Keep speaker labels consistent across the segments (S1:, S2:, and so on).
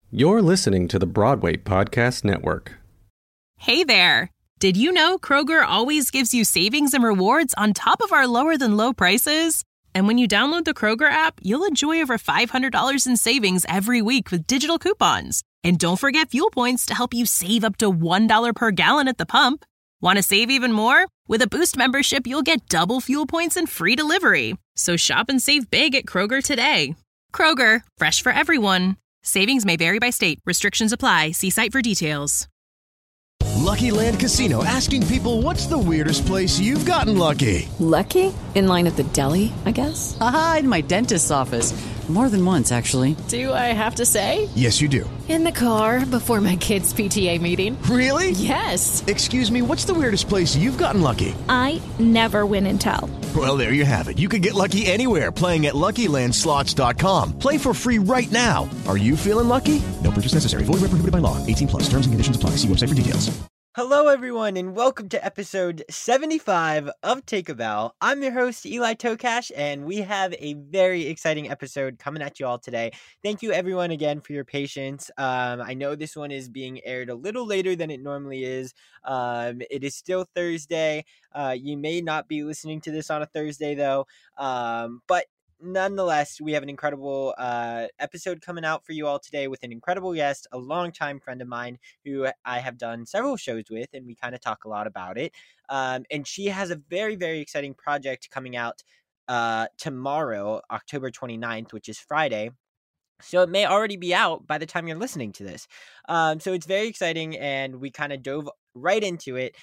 S1: You're listening to the Broadway Podcast Network.
S2: Hey there! Did you know Kroger always gives you savings and rewards on top of our lower-than-low prices? And when you download the Kroger app, you'll enjoy over $500 in savings every week with digital coupons. And don't forget fuel points to help you save up to $1 per gallon at the pump. Want to save even more? With a Boost membership, you'll get double fuel points and free delivery. So shop and save big at Kroger today. Kroger, fresh for everyone. Savings may vary by state. Restrictions apply. See site for details.
S3: Lucky Land Casino, asking people, what's the weirdest place you've gotten lucky?
S4: Lucky? In line at the deli, I guess?
S5: Aha, in my dentist's office. More than once, actually.
S4: Do I have to say?
S3: Yes, you do.
S4: In the car before my kids' PTA meeting.
S3: Really?
S4: Yes.
S3: Excuse me, what's the weirdest place you've gotten lucky?
S6: I never win and tell.
S3: Well, there you have it. You can get lucky anywhere, playing at LuckyLandSlots.com. Play for free right now. Are you feeling lucky? No purchase necessary. Void where prohibited by law. 18 plus. Terms and conditions apply. See website for details.
S7: Hello, everyone, and welcome to episode 75 of Take a Bow. I'm your host, Eli Tokash, and we have a very exciting episode coming at you all today. Thank you, everyone, again, for your patience. I know this one is being aired a little later than it normally is. It is still Thursday. You may not be listening to this on a Thursday, though, but nonetheless, we have an incredible episode coming out for you all today with an incredible guest, a longtime friend of mine who I have done several shows with, and we kind of talk a lot about it. And she has a very, very exciting project coming out tomorrow, October 29th, which is Friday. So it may already be out by the time you're listening to this. So it's very exciting, and we kind of dove right into it.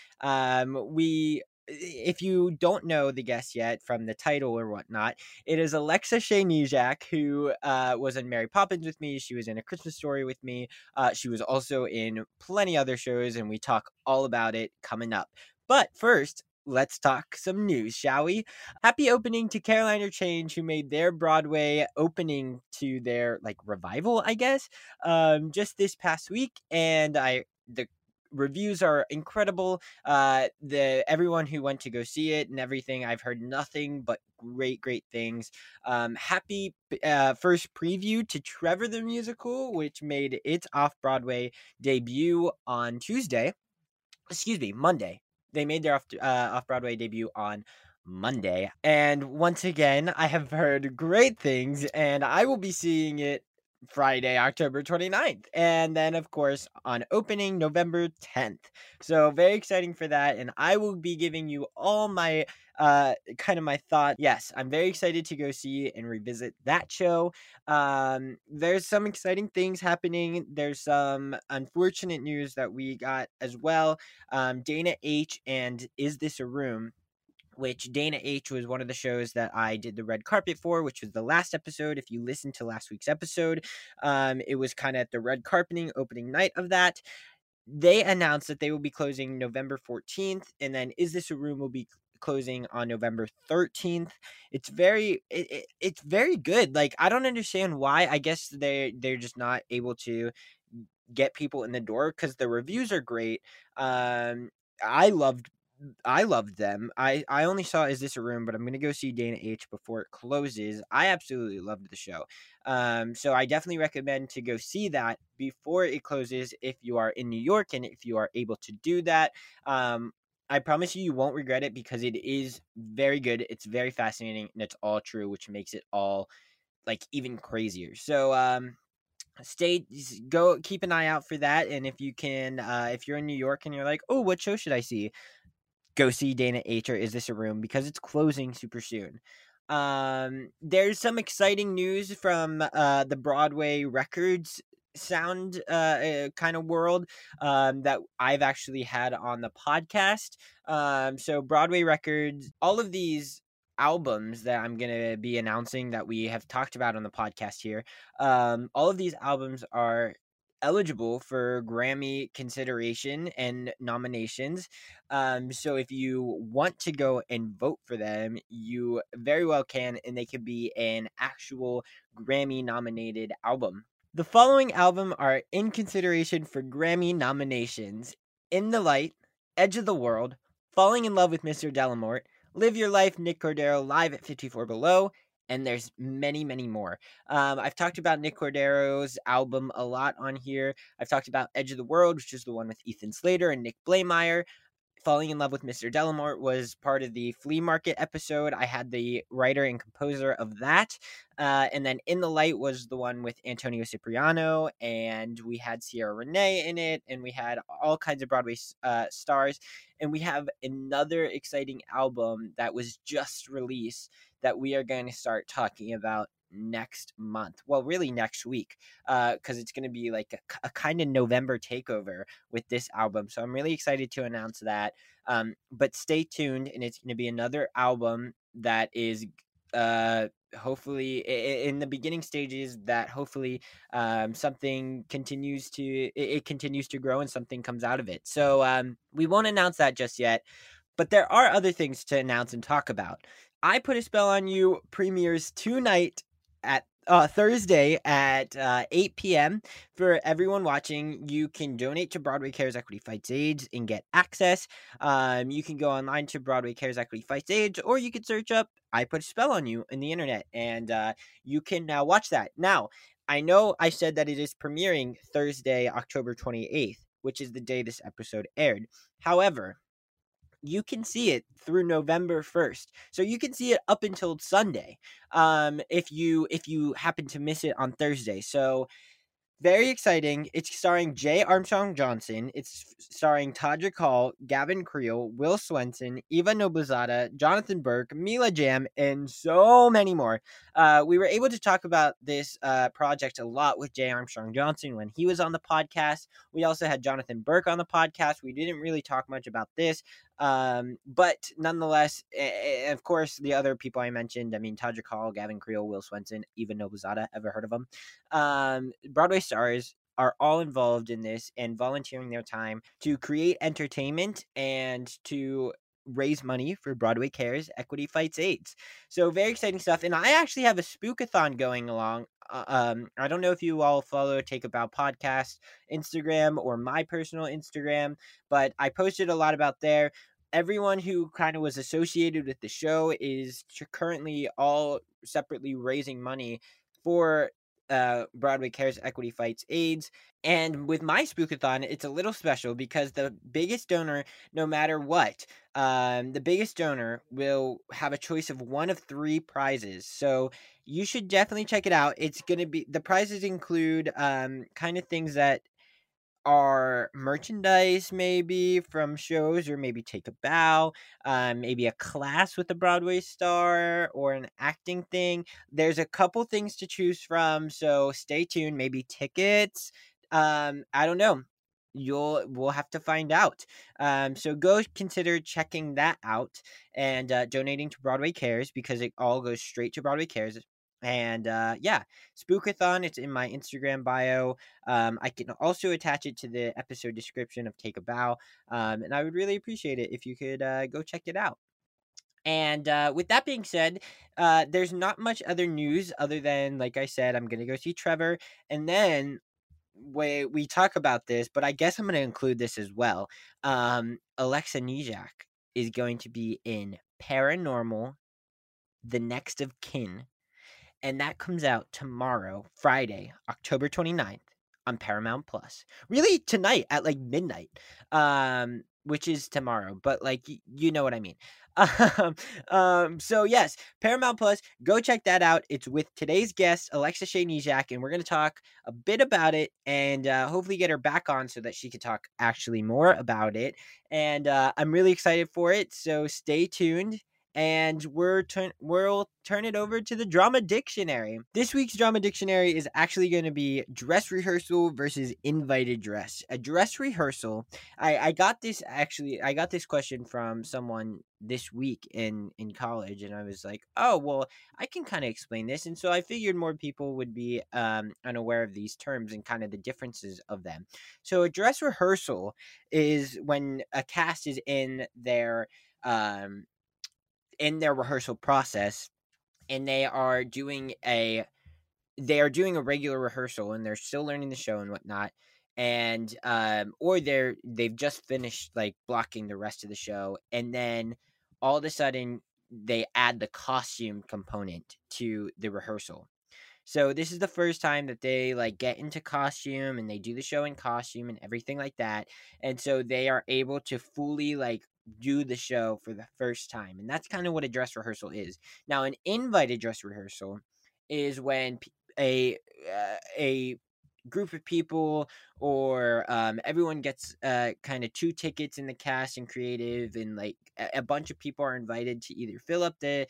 S7: If you don't know the guest yet from the title or whatnot, it is Alexa Shea-Nijak, who was in Mary Poppins with me. She was in A Christmas Story with me. She was also in plenty other shows, and we talk all about it coming up. But first, let's talk some news, shall we? Happy opening to Caroline or Change, who made their Broadway opening to their revival, I guess, just this past week, and the reviews are incredible. Everyone who went to go see it and everything, I've heard nothing but great things. Happy first preview to Trevor the Musical, which made its off-Broadway debut on Monday. They made their off-Broadway debut on Monday. And once again, I have heard great things, and I will be seeing it Friday, October 29th. And then, of course, on opening November 10th. So very exciting for that. And I will be giving you all my my thought. Yes, I'm very excited to go see and revisit that show. There's some exciting things happening. There's some unfortunate news that we got as well. Dana H. and Is This a Room? Which Dana H. was one of the shows that I did the red carpet for, which was the last episode. If you listened to last week's episode, it was kind of at the red carpeting opening night of that. They announced that they will be closing November 14th, and then Is This a Room will be closing on November 13th. It's very good. I don't understand why. I guess they're just not able to get people in the door because the reviews are great. I loved them. I only saw Is This a Room, but I'm going to go see Dana H. before it closes. I absolutely loved the show. So I definitely recommend to go see that before it closes if you are in New York and if you are able to do that. I promise you won't regret it because it is very good. It's very fascinating, and it's all true, which makes it all even crazier. So keep an eye out for that. And if you can, if you're in New York and you're like, oh, what show should I see? Go see Dana H. or Is This a Room because it's closing super soon. There's some exciting news from the Broadway Records sound kind of world that I've actually had on the podcast. So Broadway Records, all of these albums that I'm going to be announcing that we have talked about on the podcast here, all of these albums are eligible for Grammy consideration and nominations. So if you want to go and vote for them, you very well can, and they could be an actual Grammy nominated album. The following album are in consideration for Grammy nominations: In the Light, Edge of the World, Falling in Love with Mr. Delamort, Live Your Life, Nick Cordero, Live at 54 Below, and there's many, many more. I've talked about Nick Cordero's album a lot on here. I've talked about Edge of the World, which is the one with Ethan Slater and Nick Blameyer. Falling in Love with Mr. Delamore was part of the Flea Market episode. I had the writer and composer of that. And then In the Light was the one with Antonio Cipriano, and we had Sierra Renee in it, and we had all kinds of Broadway stars. And we have another exciting album that was just released that we are going to start talking about next month. Well, really next week, because it's going to be like a kind of November takeover with this album. So I'm really excited to announce that. But stay tuned, and it's going to be another album that is hopefully in the beginning stages, that hopefully something continues to grow and something comes out of it. So we won't announce that just yet, but there are other things to announce and talk about. I Put a Spell on You premieres tonight at Thursday at 8 p.m. For everyone watching, you can donate to Broadway Cares Equity Fights AIDS and get access. You can go online to Broadway Cares Equity Fights AIDS, or you can search up I Put a Spell on You in the internet, and you can watch that. Now, I know I said that it is premiering Thursday, October 28th, which is the day this episode aired. However, you can see it through November 1st. So you can see it up until Sunday, if you happen to miss it on Thursday. So very exciting. It's starring J. Armstrong Johnson. It's starring Todrick Hall, Gavin Creel, Will Swenson, Eva Noblezada, Jonathan Burke, Mila Jam, and so many more. We were able to talk about this project a lot with J. Armstrong Johnson when he was on the podcast. We also had Jonathan Burke on the podcast. We didn't really talk much about this. But nonetheless, of course, the other people I mentioned, I mean, Todrick Hall, Gavin Creel, Will Swenson, Eva Noblezada, ever heard of them? Broadway stars are all involved in this and volunteering their time to create entertainment and to raise money for Broadway Cares Equity Fights AIDS. So very exciting stuff. And I actually have a spookathon going along. I don't know if you all follow Take a Bow Podcast Instagram or my personal Instagram, but I posted a lot about there. Everyone who kind of was associated with the show is currently all separately raising money for Broadway Cares Equity Fights AIDS. And with my spookathon, it's a little special because the biggest donor, no matter what, the biggest donor will have a choice of one of 3 prizes. So you should definitely check it out. It's going to be, the prizes include kind of things that are merchandise, maybe from shows, or maybe Take a Bow, maybe a class with a Broadway star, or an acting thing. There's a couple things to choose from, so stay tuned. Maybe tickets. I don't know. We'll have to find out. So go consider checking that out and donating to Broadway Cares, because it all goes straight to Broadway Cares. And yeah, Spookathon, it's in my Instagram bio. I can also attach it to the episode description of Take a Bow. And I would really appreciate it if you could go check it out. And with that being said, there's not much other news other than, like I said, I'm going to go see Trevor. And then we talk about this, but I guess I'm going to include this as well. Alexa Nijak is going to be in Paranormal, The Next of Kin. And that comes out tomorrow, Friday, October 29th on Paramount Plus. Really tonight at like midnight, which is tomorrow, but like you know what I mean. So yes, Paramount Plus, go check that out. It's with today's guest, Alexa Shea Nijak, and we're going to talk a bit about it and hopefully get her back on so that she could talk actually more about it. And I'm really excited for it, so stay tuned. And we'll turn it over to the Drama Dictionary. This week's Drama Dictionary is actually going to be dress rehearsal versus invited dress. A dress rehearsal. I got this question from someone this week in college, and I was like, oh, well, I can kind of explain this. And so I figured more people would be unaware of these terms and kind of the differences of them. So a dress rehearsal is when a cast is in their rehearsal process, and they are doing a regular rehearsal, and they're still learning the show and whatnot, and or they've just finished like blocking the rest of the show, and then all of a sudden they add the costume component to the rehearsal. So this is the first time that they like get into costume and they do the show in costume and everything like that. And so they are able to fully like do the show for the first time. And that's kind of what a dress rehearsal is. Now, an invited dress rehearsal is when a group of people or everyone gets kind of 2 tickets in the cast and creative, and like a bunch of people are invited to either fill up the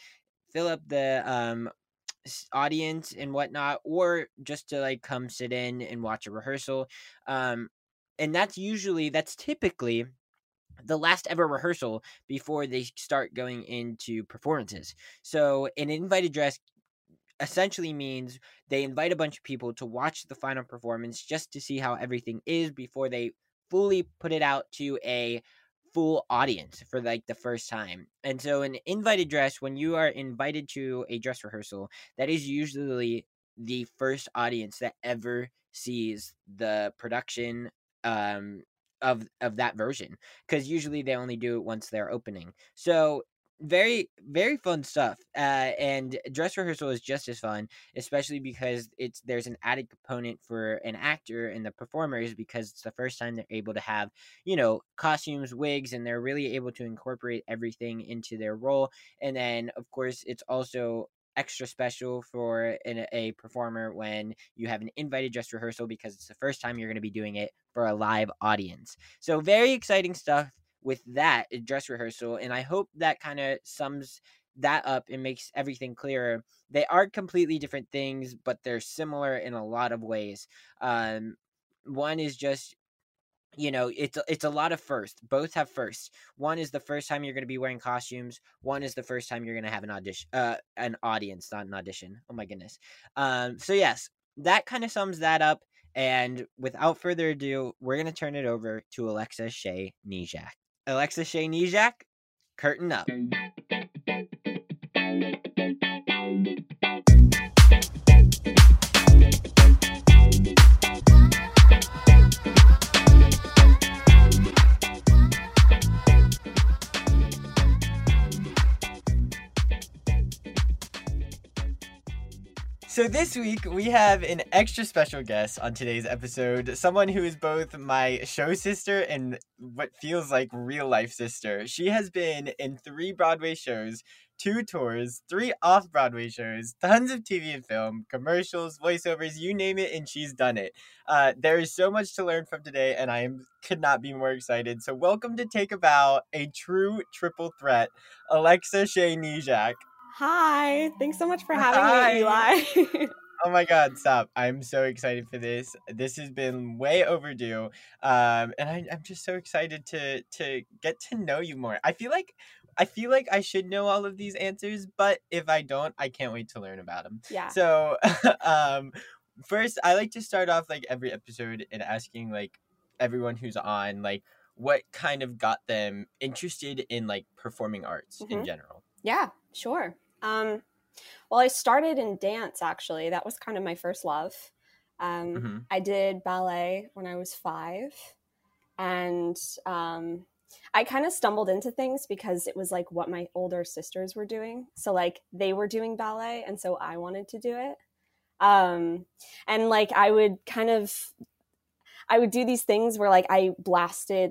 S7: audience and whatnot, or just to like come sit in and watch a rehearsal. And that's typically the last ever rehearsal before they start going into performances. So an invited dress essentially means they invite a bunch of people to watch the final performance just to see how everything is before they fully put it out to a full audience for like the first time. And so an invited dress, when you are invited to a dress rehearsal, that is usually the first audience that ever sees the production of that version, because usually they only do it once they're opening. So very, very fun stuff. And dress rehearsal is just as fun, especially because there's an added component for an actor and the performers, because it's the first time they're able to have, costumes, wigs, and they're really able to incorporate everything into their role. And then, of course, it's also extra special for a performer when you have an invited dress rehearsal, because it's the first time you're going to be doing it for a live audience. So very exciting stuff with that dress rehearsal, and I hope that kind of sums that up and makes everything clearer. They are completely different things, but they're similar in a lot of ways. One is just, it's a lot of first. Both have first. One is the first time you're going to be wearing costumes. One is the first time you're going to have an audience, not an audition. Oh my goodness. So yes, that kind of sums that up. And without further ado, we're going to turn it over to Alexa Shea Nijak. Alexa Shea Nijak, curtain up. So this week, we have an extra special guest on today's episode, someone who is both my show sister and what feels like real life sister. She has been in 3 Broadway shows, 2 tours, 3 off-Broadway shows, tons of TV and film, commercials, voiceovers, you name it, and she's done it. There is so much to learn from today, and could not be more excited. So welcome to Take a Bow, a true triple threat, Alexa Shea Nijak.
S8: Hi, thanks so much for having me, Eli.
S7: Oh my God, stop. I'm so excited for this. This has been way overdue. And I'm just so excited to get to know you more. I feel like I should know all of these answers, but if I don't, I can't wait to learn about them.
S8: Yeah.
S7: So, first, I like to start off like every episode in asking like everyone who's on, like, what kind of got them interested in like performing arts in general.
S8: Yeah, sure. Well, I started in dance, actually. That was kind of my first love. I did ballet when I was 5. And I kind of stumbled into things because it was like what my older sisters were doing. So like they were doing ballet, and so I wanted to do it. And like I would do these things where like I blasted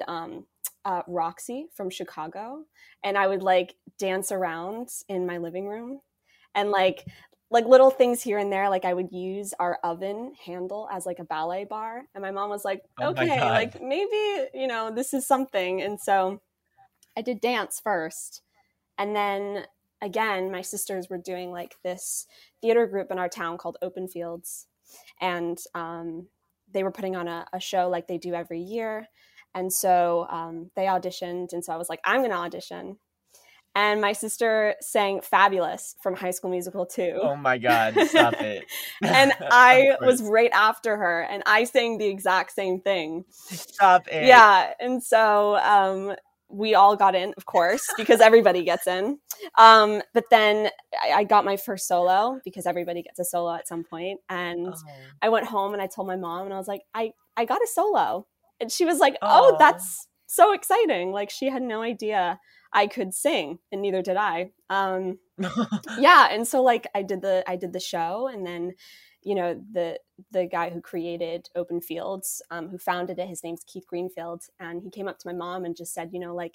S8: Roxy from Chicago, and I would like dance around in my living room, and like little things here and there. Like I would use our oven handle as like a ballet bar, and my mom was like, okay, like maybe, this is something. And so I did dance first. And then again, my sisters were doing like this theater group in our town called Open Fields. And they were putting on a show like they do every year. And so they auditioned. And so I was like, I'm going to audition. And my sister sang Fabulous from High School Musical 2.
S7: Oh my God, stop it.
S8: And I was right after her, and I sang the exact same thing.
S7: Stop it.
S8: Yeah. And so we all got in, of course, because everybody gets in. But then I got my first solo, because everybody gets a solo at some point. And I went home and I told my mom, and I was like, I got a solo. And she was like, oh, that's so exciting. Like she had no idea. I could sing, and neither did I. Yeah, and so like I did the show, and then the guy who created Open Fields, who founded it, his name's Keith Greenfield, and he came up to my mom and just said,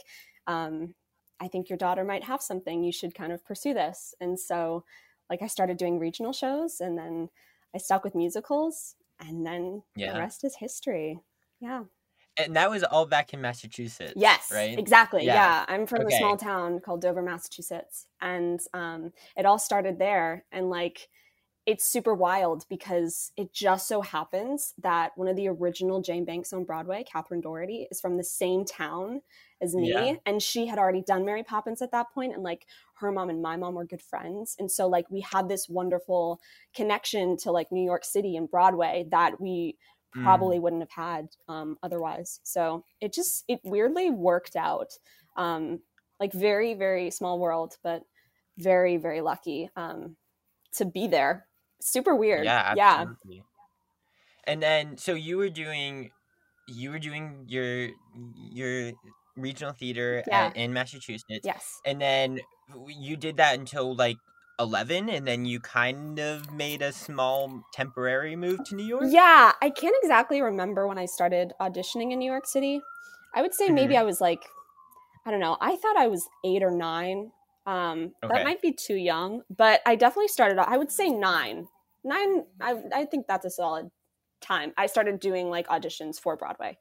S8: I think your daughter might have something. You should kind of pursue this. And so like I started doing regional shows, and then I stuck with musicals, and then the rest is history. Yeah.
S7: And that was all back in Massachusetts.
S8: Yes,
S7: right?
S8: Exactly. Yeah. I'm from a small town called Dover, Massachusetts. And it all started there. And like, it's super wild because it just so happens that one of the original Jane Banks on Broadway, Catherine Doherty, is from the same town as me. Yeah. And she had already done Mary Poppins at that point. And like her mom and my mom were good friends. And so like we had this wonderful connection to like New York City and Broadway that we probably wouldn't have had otherwise. So it weirdly worked out. Like very, very small world, but very, very lucky to be there. Super weird.
S7: Yeah, absolutely. Yeah. And then so you were doing your regional theater in Massachusetts.
S8: Yes.
S7: And then you did that until like 11, and then you kind of made a small temporary move to New York?
S8: Yeah, I can't exactly remember when I started auditioning in New York City. I would say maybe I was like, I don't know, I thought I was 8 or 9. That might be too young, but I definitely started, I would say 9. I think that's a solid time. I started doing like auditions for Broadway.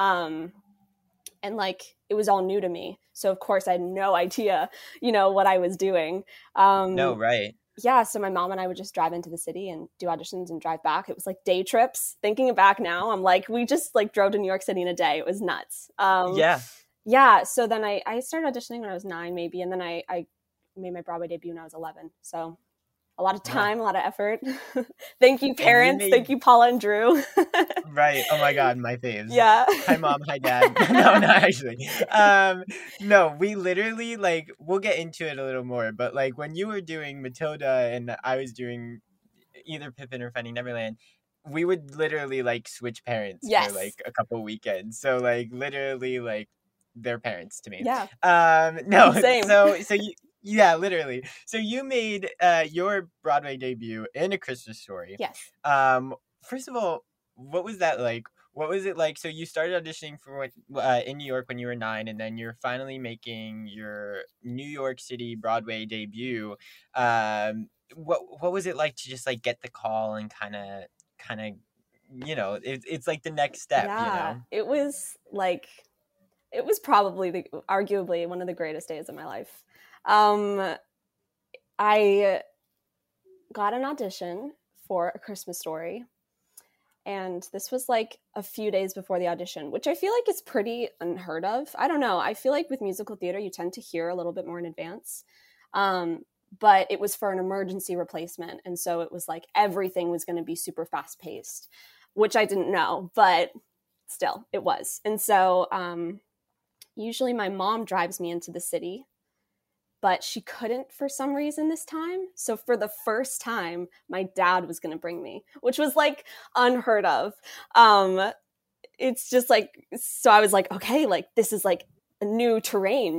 S8: And like, it was all new to me. So of course I had no idea, what I was doing.
S7: No, right.
S8: Yeah. So my mom and I would just drive into the city and do auditions and drive back. It was like day trips. Thinking back now, I'm like, we just like drove to New York City in a day. It was nuts. Yeah. So then I started auditioning when I was 9 maybe. And then I made my Broadway debut when I was 11. So a lot of time, a lot of effort. Thank you, parents. Thank you, Paula and Drew.
S7: Right. Oh my God, my faves.
S8: Yeah.
S7: Hi, Mom. Hi, Dad. No, not actually. No, we literally like, we'll get into it a little more, but like when you were doing Matilda and I was doing either Pippin or Finding Neverland, we would literally like switch parents for like a couple weekends. So like literally like they're parents to me.
S8: Yeah.
S7: No.
S8: Same.
S7: So you. Yeah, literally. So you made your Broadway debut in A Christmas Story.
S8: Yes.
S7: First of all, what was that like? What was it like? So you started auditioning for in New York when you were 9, and then you're finally making your New York City Broadway debut. What was it like to just like get the call and kind of it's like the next step.
S8: Yeah, it was probably arguably one of the greatest days of my life. I got an audition for A Christmas Story, and this was like a few days before the audition, which I feel like is pretty unheard of. I don't know. I feel like with musical theater, you tend to hear a little bit more in advance. But it was for an emergency replacement. And so it was like everything was going to be super fast paced, which I didn't know, but still it was. And so usually my mom drives me into the city, but she couldn't for some reason this time. So for the first time, my dad was going to bring me, which was like unheard of. It's just like, so I was like, okay, like this is like a new terrain,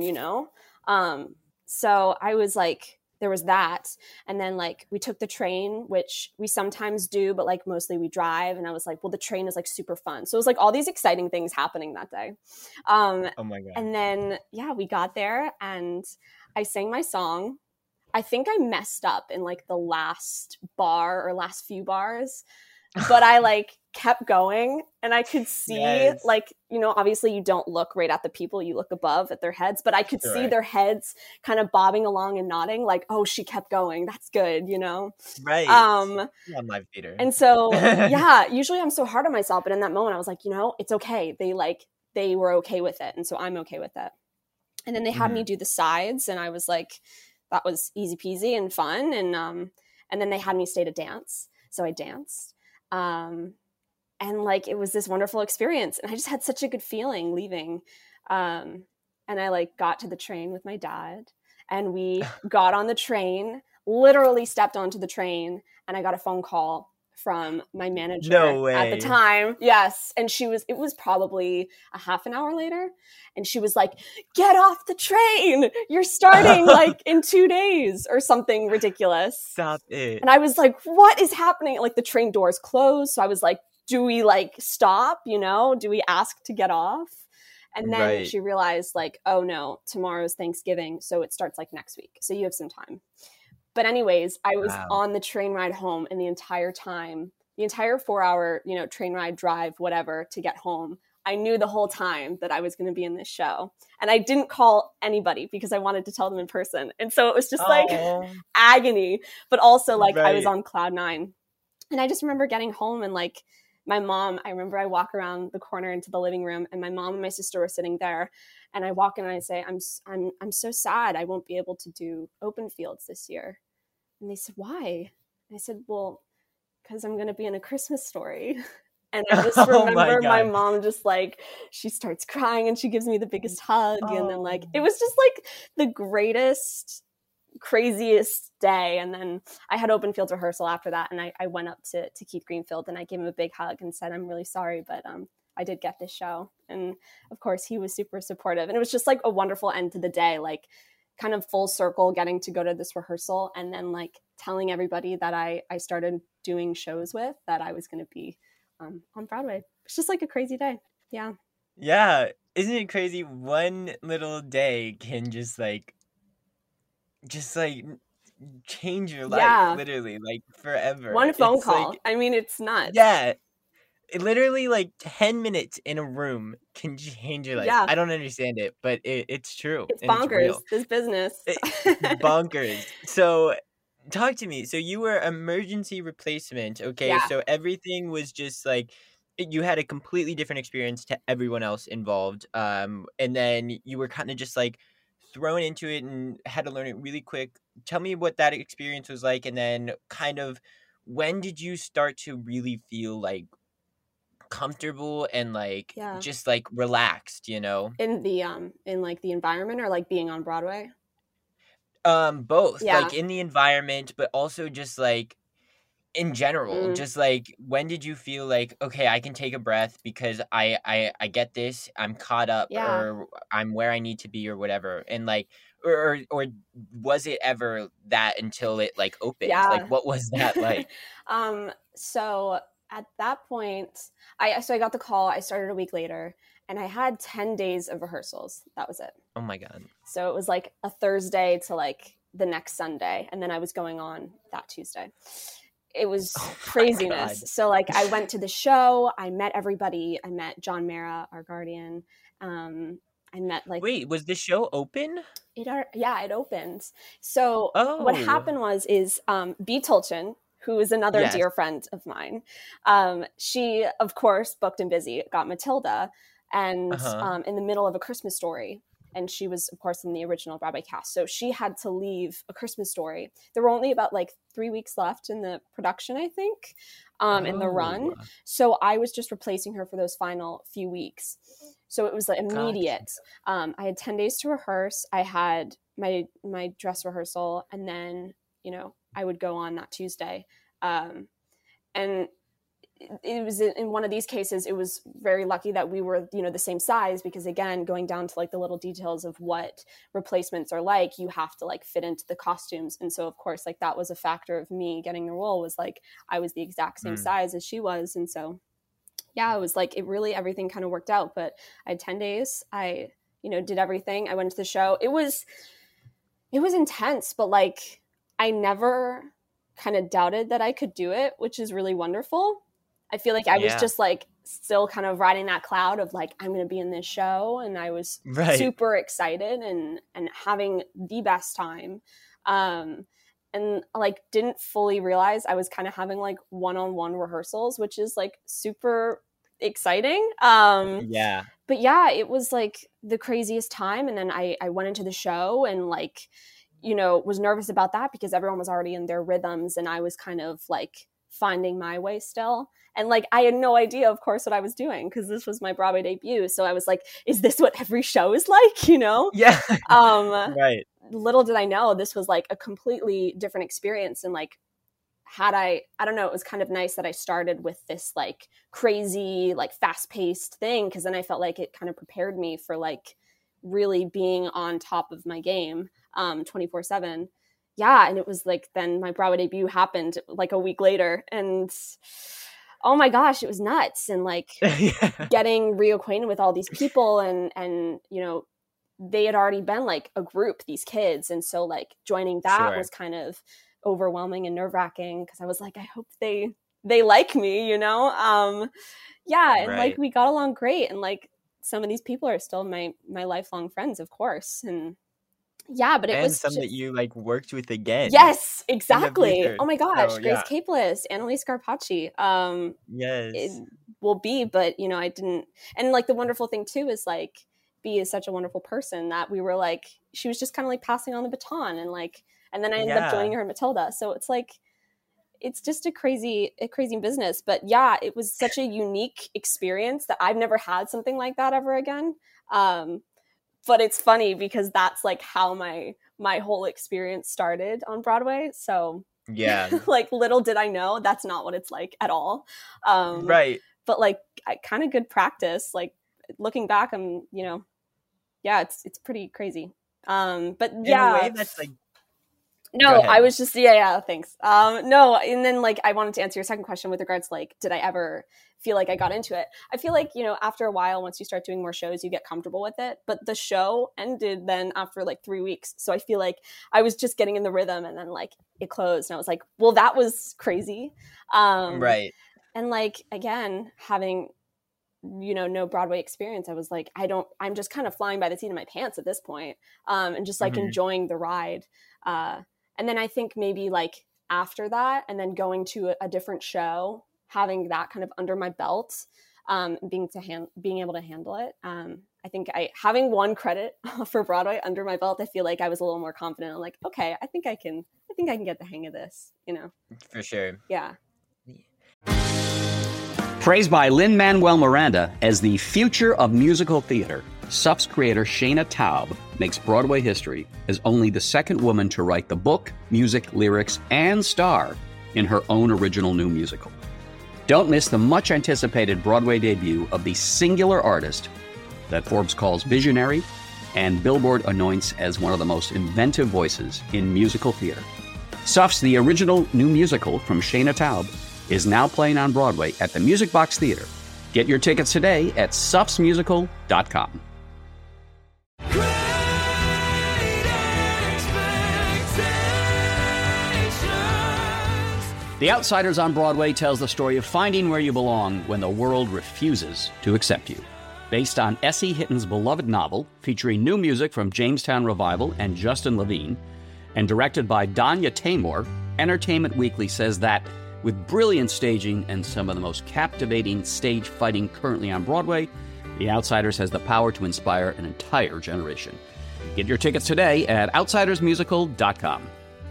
S8: So I was like, there was that. And then like we took the train, which we sometimes do, but like mostly we drive. And I was like, well, the train is like super fun. So it was like all these exciting things happening that day.
S7: Oh my God.
S8: And then, we got there and I sang my song. I think I messed up in like the last bar or last few bars, but I like kept going and I could see like, obviously you don't look right at the people, you look above at their heads, but I could see their heads kind of bobbing along and nodding like, oh, she kept going. That's good,
S7: Right. On live theater.
S8: And so, usually I'm so hard on myself, but in that moment I was like, it's okay. They were okay with it. And so I'm okay with it. And then they had me do the sides and I was like, that was easy peasy and fun. And then they had me stay to dance. So I danced. And like, it was this wonderful experience. And I just had such a good feeling leaving. And I like got to the train with my dad and we got on the train, literally stepped onto the train. And I got a phone call from my manager
S7: No
S8: at the
S7: way.
S8: time. Yes. And it was probably a half an hour later. And she was like, get off the train. You're starting like in 2 days or something ridiculous.
S7: Stop it.
S8: And I was like, what is happening? Like the train doors closed. So I was like, do we like stop? Do we ask to get off? And then she realized like, oh no, tomorrow's Thanksgiving. So it starts like next week. So you have some time. But anyways, I was on the train ride home, and the entire 4-hour, train ride, drive, whatever, to get home, I knew the whole time that I was going to be in this show. And I didn't call anybody because I wanted to tell them in person. And so it was just like agony, but also like I was on cloud 9. And I just remember getting home and like my mom, I remember I walk around the corner into the living room, and my mom and my sister were sitting there. And I walk in and I say, I'm so sad I won't be able to do open fields this year. And they said, why? And I said, well, because I'm going to be in A Christmas Story. And I just remember my mom just like, she starts crying and she gives me the biggest hug. And then like, it was just like the greatest, craziest day. And then I had open fields rehearsal after that. And I went up to Keith Greenfield and I gave him a big hug and said, I'm really sorry, but I did get this show. And of course he was super supportive. And it was just like a wonderful end to the day, like kind of full circle getting to go to this rehearsal and then like telling everybody that I started doing shows with that I was going to be on Broadway. It's just like a crazy day. Yeah.
S7: Yeah. Isn't it crazy? One little day can just like change your life, literally, like forever.
S8: One phone call. Like, I mean, it's nuts.
S7: Yeah. It literally like 10 minutes in a room can change your life. Yeah. I don't understand it, but it's true.
S8: It's bonkers. This business.
S7: Bonkers. So talk to me. So you were emergency replacement. Okay. Yeah. So everything was just like, you had a completely different experience to everyone else involved. And then you were kind of just like thrown into it and had to learn it really quick. Tell me what that experience was like. And then kind of when did you start to really feel like comfortable and like just like relaxed, in
S8: the in like the environment or like being on Broadway?
S7: Both. Like in the environment, but also just like in general. Just like when did you feel like, okay, I can take a breath because I get this, I'm caught up or I'm where I need to be or whatever. And like or was it ever that until it like opened? Like what was that like?
S8: So at that point, I got the call. I started a week later, and I had 10 days of rehearsals. That was it.
S7: Oh my God.
S8: So it was like a Thursday to like the next Sunday, and then I was going on that Tuesday. It was craziness. So like I went to the show. I met everybody. I met John Mara, our guardian. I met like...
S7: Wait, was the show open?
S8: It opened. So what happened was B. Tulchin, who is another dear friend of mine. She, of course, booked and busy, got Matilda, and in the middle of A Christmas Story. And she was, of course, in the original Broadway cast. So she had to leave A Christmas Story. There were only about like 3 weeks left in the production, I think, in the run. So I was just replacing her for those final few weeks. So it was like immediate. Gotcha. I had 10 days to rehearse. I had my dress rehearsal, and then, I would go on that Tuesday. And it was in one of these cases, it was very lucky that we were, the same size, because again, going down to like the little details of what replacements are like, you have to like fit into the costumes. And so of course, like that was a factor of me getting the role, was like, I was the exact same size as she was. And so, it was like, everything kind of worked out, but I had 10 days. I, did everything. I went to the show. It was intense, but like, I never kind of doubted that I could do it, which is really wonderful. I feel like I was just like still kind of riding that cloud of like, I'm going to be in this show. And I was super excited and having the best time. And like didn't fully realize I was kind of having like one-on-one rehearsals, which is like super exciting. But it was like the craziest time. And then I went into the show and like, was nervous about that because everyone was already in their rhythms and I was kind of like finding my way still. And like, I had no idea, of course, what I was doing because this was my Broadway debut. So I was like, is this what every show is like,
S7: Yeah. Right.
S8: Little did I know this was like a completely different experience and like I don't know, it was kind of nice that I started with this like crazy, like fast paced thing. Cause then I felt like it kind of prepared me for like really being on top of my game 24/7. Yeah. And it was like, then my Broadway debut happened like a week later, and oh my gosh, it was nuts. And like getting reacquainted with all these people, and, you know, they had already been like a group, these kids. And so like joining that was kind of overwhelming and nerve wracking, because I was like, I hope they like me, you know? And like we got along great. And like some of these people are still my lifelong friends, of course. And but it was
S7: some that you like worked with again.
S8: Yes, exactly. Oh my gosh, Grace Capeless, Annalise Scarpacci.
S7: Yes,
S8: it will be, but you know, I didn't. And like the wonderful thing too is like B is such a wonderful person that we were like, she was just kind of like passing on the baton, and like, and then I ended up joining her in Matilda. So it's like, it's just a crazy business. But yeah, it was such a unique experience that I've never had something like that ever again. But it's funny because that's like how my whole experience started on Broadway. So like little did I know that's not what it's like at all. But like kind of good practice. Like looking back, I'm, you know, it's pretty crazy. But
S7: in a way that's like,
S8: no, I was just, thanks. No, and then like, I wanted to answer your second question with regards to like, did I ever feel like I got into it? I feel like, you know, after a while, once you start doing more shows, you get comfortable with it. But the show ended then after like 3 weeks. So I feel like I was just getting in the rhythm, and then like it closed, and I was like, well, that was crazy. And like, again, having, you know, no Broadway experience, I was like, I'm just kind of flying by the seat of my pants at this point, and just like enjoying the ride. And then I think maybe like after that, and then going to a different show, having that kind of under my belt, being able to handle it. I think having one credit for Broadway under my belt, I feel like I was a little more confident. I'm like, okay, I think I can get the hang of this, you know?
S7: For sure.
S8: Yeah.
S9: Praised by Lin-Manuel Miranda as the future of musical theater, SUF's creator Shayna Taub makes Broadway history as only the second woman to write the book, music, lyrics, and star in her own original new musical. Don't miss the much-anticipated Broadway debut of the singular artist that Forbes calls visionary and Billboard anoints as one of the most inventive voices in musical theater. SUF's The Original New Musical from Shayna Taub is now playing on Broadway at the Music Box Theater. Get your tickets today at sufsmusical.com. The Outsiders on Broadway tells the story of finding where you belong when the world refuses to accept you. Based on S.E. Hitton's beloved novel, featuring new music from Jamestown Revival and Justin Levine, and directed by Danya Taymor, Entertainment Weekly says that, with brilliant staging and some of the most captivating stage fighting currently on Broadway, The Outsiders has the power to inspire an entire generation. Get your tickets today at outsidersmusical.com.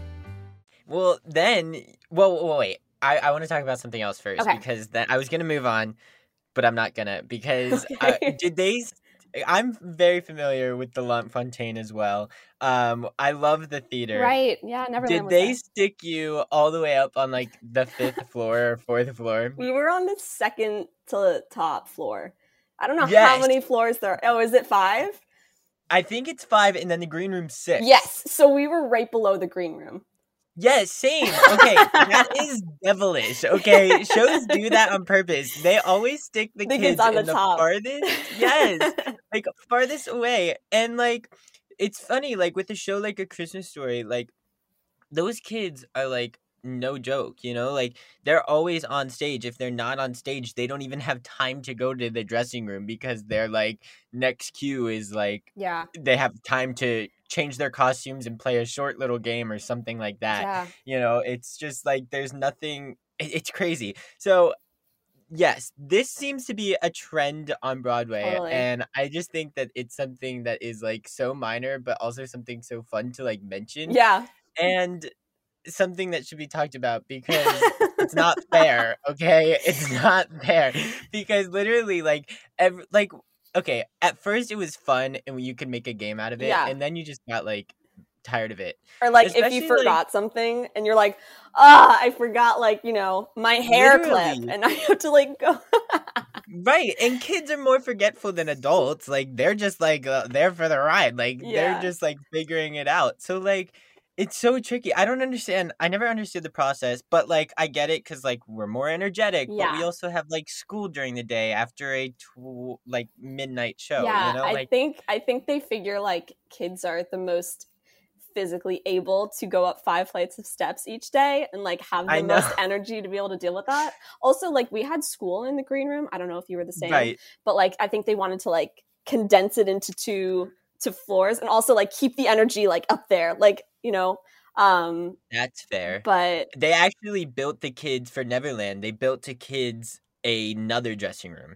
S7: Well, then, wait. I want to talk about something else first, because then I was going to move on, but I'm not going to, because I'm very familiar with the Lunt-Fontanne as well. I love the theater.
S8: Right. Yeah, never
S7: Did they stick you all the way up on like the 5th floor or 4th floor?
S8: We were on the second to top floor. I don't know how many floors there are. Oh, is it 5?
S7: I think it's 5, and then the green room's 6.
S8: Yes. So we were right below the green room.
S7: Yes, same. Okay, that is devilish. Okay, shows do that on purpose. They always stick the kids
S8: on
S7: in the
S8: top.
S7: farthest, like farthest away. And like, it's funny, like with a show like A Christmas Story, like those kids are like no joke, you know? Like they're always on stage. If they're not on stage, they don't even have time to go to the dressing room, because they're like, next cue is like, they have time to change their costumes and play a short little game or something like that. You know, it's just like, there's nothing, it's crazy. So yes, this seems to be a trend on Broadway.
S8: Totally.
S7: And I just think that it's something that is like so minor, but also something so fun to like mention. And something that should be talked about, because it's not fair. Okay, it's not fair, because literally like okay, at first it was fun and you could make a game out of it, and then you just got like tired of it.
S8: Or like if
S7: Especially,
S8: you forgot something and you're like, I forgot like, my hair clip and I have to like go.
S7: Right. And kids are more forgetful than adults. Like they're just like there for the ride. Like they're just like figuring it out. So like it's so tricky. I don't understand. I never understood the process, but like I get it because like we're more energetic, but we also have like school during the day after a like midnight show.
S8: Yeah,
S7: Like
S8: I think they figure like kids are the most physically able to go up 5 flights of steps each day and like have the most energy to be able to deal with that. Also, like we had school in the green room. I don't know if you were the same, but like I think they wanted to like condense it into two floors and also like keep the energy like up there, like that's
S7: fair.
S8: But
S7: they actually built the kids for Neverland. They built the kids another dressing room.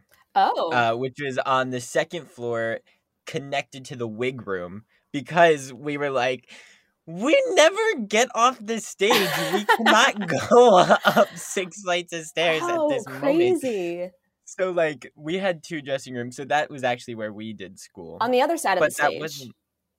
S7: Which was on the second floor, connected to the wig room, because we were like, we never get off the stage. We cannot go up 6 flights of stairs at this moment. So like we had 2 dressing rooms. So that was actually where we did school.
S8: On the other side of the stage.
S7: But that wasn't.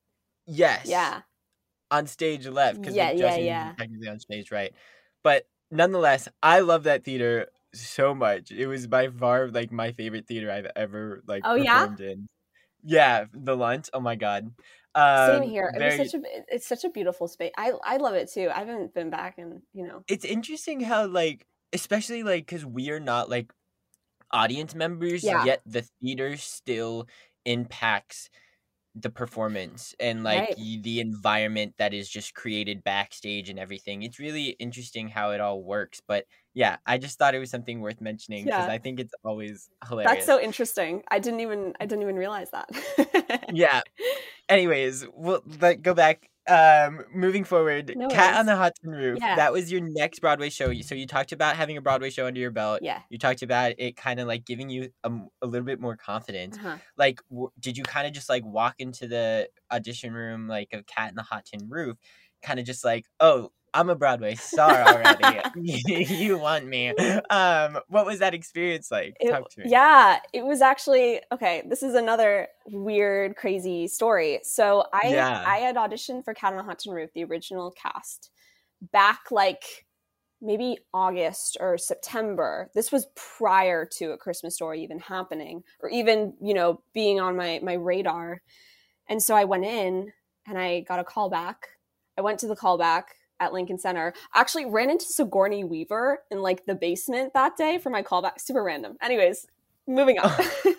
S7: Yes.
S8: Yeah.
S7: On stage left, because
S8: the dressing
S7: room is technically on stage right. But nonetheless, I love that theater so much. It was by far like my favorite theater I've ever like performed in. Yeah, the Lunch. Oh my god.
S8: Same here. It's such a beautiful space. I love it too. I haven't been back and
S7: It's interesting how like, especially like because we are not like audience members, yet the theater still impacts the performance and like the environment that is just created backstage and everything. It's really interesting how it all works. But yeah, I just thought it was something worth mentioning because I think it's always hilarious.
S8: That's so interesting. I didn't even realize that.
S7: Yeah. Anyways, we'll go back. Moving forward, Cat on the Hot Tin Roof.
S8: Yeah.
S7: That was your next Broadway show. So you talked about having a Broadway show under your belt.
S8: Yeah.
S7: You talked about it kind of like giving you a little bit more confidence. Like, did you kind of just like walk into the audition room like of Cat on the Hot Tin Roof, kind of just like, oh, I'm a Broadway star already. You want me. What was that experience like? Talk to me.
S8: Yeah, it was actually, okay, this is another weird, crazy story. So I had auditioned for Cat on the Hot Tin Roof, the original cast, back like maybe August or September. This was prior to A Christmas Story even happening or even, being on my radar. And so I went in and I got a call back. I went to the callback at Lincoln Center. Actually ran into Sigourney Weaver in like the basement that day for my callback. Super random. Anyways, moving on.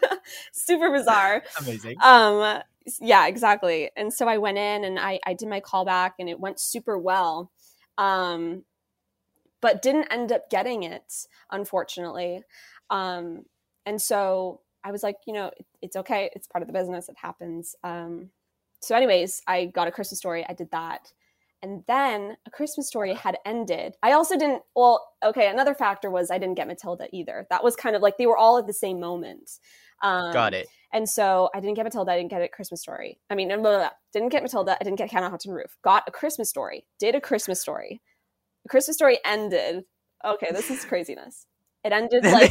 S8: Super bizarre.
S7: Amazing.
S8: Yeah, exactly. And so I went in and I did my callback and it went super well. But didn't end up getting it, unfortunately. And so I was like, it's okay. It's part of the business. It happens. So anyways, I got A Christmas Story. I did that. And then A Christmas Story had ended. I also didn't, another factor was I didn't get Matilda either. That was kind of like, they were all at the same moment.
S7: Got it.
S8: And so I didn't get Matilda, I didn't get A Christmas Story. I mean, didn't get Matilda, I didn't get Cat on the Hot Tin Roof. Got A Christmas Story, did A Christmas Story. A Christmas Story ended. Okay, this is craziness. It ended like,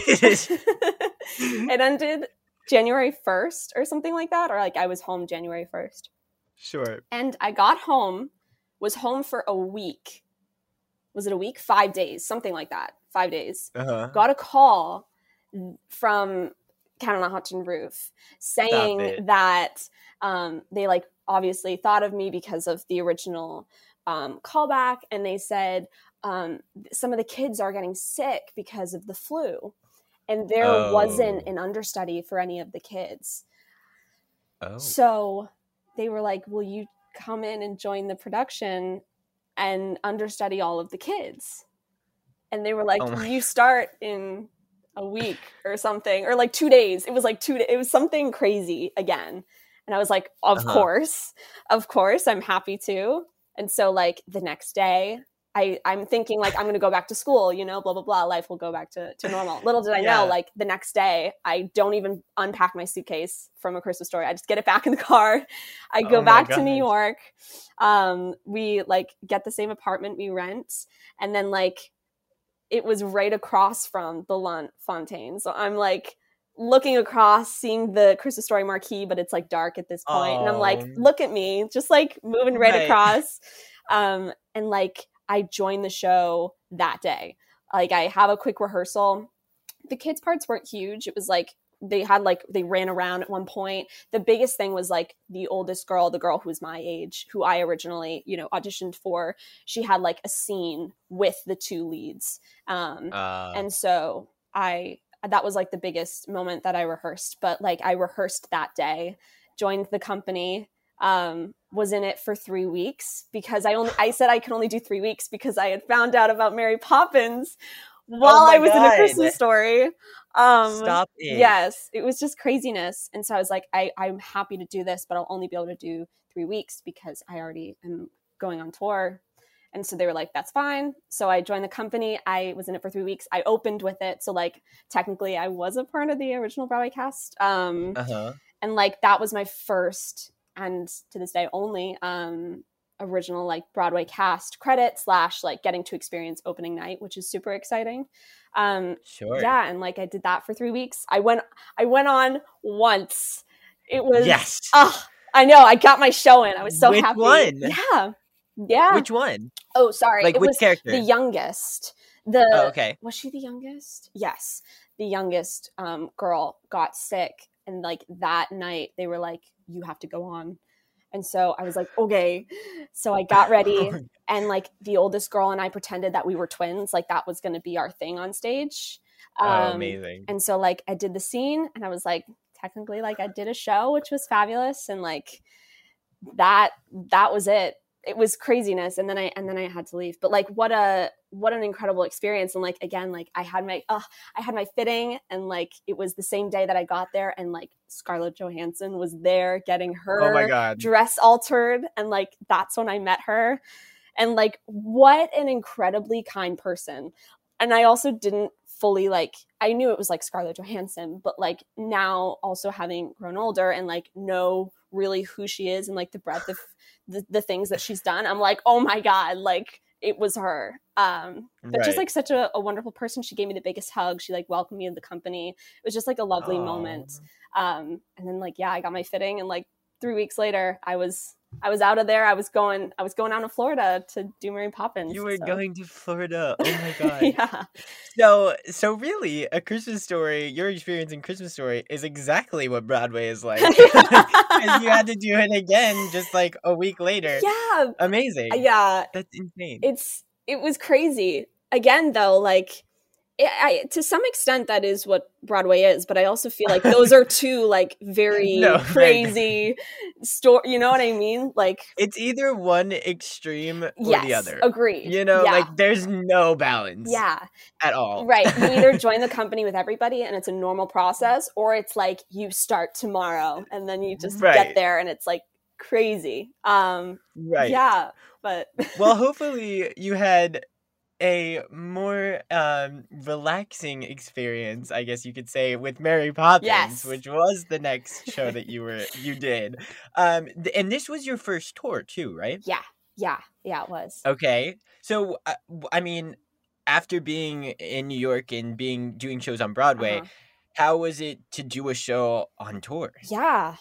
S8: it ended January 1st or something like that. Or like I was home January 1st.
S7: Sure.
S8: And I got home, was home for a week. Was it a week? 5 days, something like that. 5 days. Got a call from Cat on the Hot Tin Roof saying that they like obviously thought of me because of the original callback. And they said some of the kids are getting sick because of the flu. And there wasn't an understudy for any of the kids. So they were like, will you come in and join the production and understudy all of the kids? And they were like, you start in a week or something, or like 2 days. It was like 2 days. It was something crazy again. And I was like, of course, I'm happy to. And so like the next day, I'm thinking like, I'm going to go back to school, blah, blah, blah. Life will go back to normal. Little did I know, like the next day, I don't even unpack my suitcase from A Christmas Story. I just get it back in the car. I go back to New York. We like get the same apartment we rent. And then like, it was right across from the Lunt Fontaine. So I'm like looking across, seeing the Christmas Story marquee, but it's like dark at this point. And I'm like, look at me, just like moving right across. And like, I joined the show that day. Like, I have a quick rehearsal. The kids' parts weren't huge. It was like, they ran around at one point. The biggest thing was like the oldest girl, the girl who was my age, who I originally, auditioned for. She had like a scene with the two leads. And so that was like the biggest moment that I rehearsed. But like, I rehearsed that day, joined the company, was in it for 3 weeks because I said I could only do 3 weeks because I had found out about Mary Poppins while I was in A Christmas Story.
S7: Stop it.
S8: Yes, it was just craziness. And so I was like, I'm happy to do this, but I'll only be able to do 3 weeks because I already am going on tour. And so they were like, that's fine. So I joined the company. I was in it for 3 weeks. I opened with it. So like, technically I was a part of the original Broadway cast. And like, that was my first, and to this day only, original like Broadway cast credit / like getting to experience opening night, which is super exciting.
S7: Sure.
S8: Yeah. And like, I did that for 3 weeks. I went on once. It was,
S7: yes.
S8: I know. I got my show in. I was so happy.
S7: Which one?
S8: Yeah. Yeah.
S7: Which one?
S8: Oh, sorry.
S7: Like,
S8: it
S7: which
S8: was
S7: character?
S8: The youngest.
S7: Okay.
S8: Was she the youngest? Yes. The youngest girl got sick. And like that night they were like, you have to go on. And so I was like, okay. So I got ready and like the oldest girl and I pretended that we were twins. Like that was going to be our thing on stage.
S7: Amazing.
S8: And so like I did the scene and I was like, technically like I did a show, which was fabulous. And like that was it. It was craziness. And then I had to leave. But like, what an incredible experience. And like, again, like I had my fitting and like, it was the same day that I got there and like Scarlett Johansson was there getting her dress altered. And like, that's when I met her. And like, what an incredibly kind person. And I also didn't fully like, I knew it was like Scarlett Johansson, but like now also having grown older and like know really who she is and like the breadth of the things that she's done, I'm like, oh my God, like it was her. But just like such a wonderful person. She gave me the biggest hug. She like welcomed me in the company. It was just like a lovely moment. And then like, yeah, I got my fitting and like 3 weeks later I was out of there. I was going down to Florida to do Mary Poppins.
S7: You were going to Florida. Oh my God.
S8: Yeah.
S7: So really, A Christmas Story, your experience in Christmas Story is exactly what Broadway is like. Because you had to do it again just like a week later.
S8: Yeah.
S7: Amazing.
S8: Yeah.
S7: That's insane.
S8: It was crazy. Again, though, like to some extent that is what Broadway is, but I also feel like those are two like very crazy story. You know what I mean? Like
S7: it's either one extreme or the other.
S8: Agreed.
S7: You know, like there's no balance.
S8: Yeah.
S7: At all.
S8: Right. You either join the company with everybody and it's a normal process, or it's like you start tomorrow and then you just get there and it's like crazy.
S7: Right.
S8: Yeah. But
S7: well, hopefully you had a more relaxing experience, I guess you could say, with Mary Poppins, which was the next show that you did. And this was your first tour too, right?
S8: Yeah, it was.
S7: Okay. So, I mean, after being in New York and doing shows on Broadway, how was it to do a show on tour?
S8: Yeah.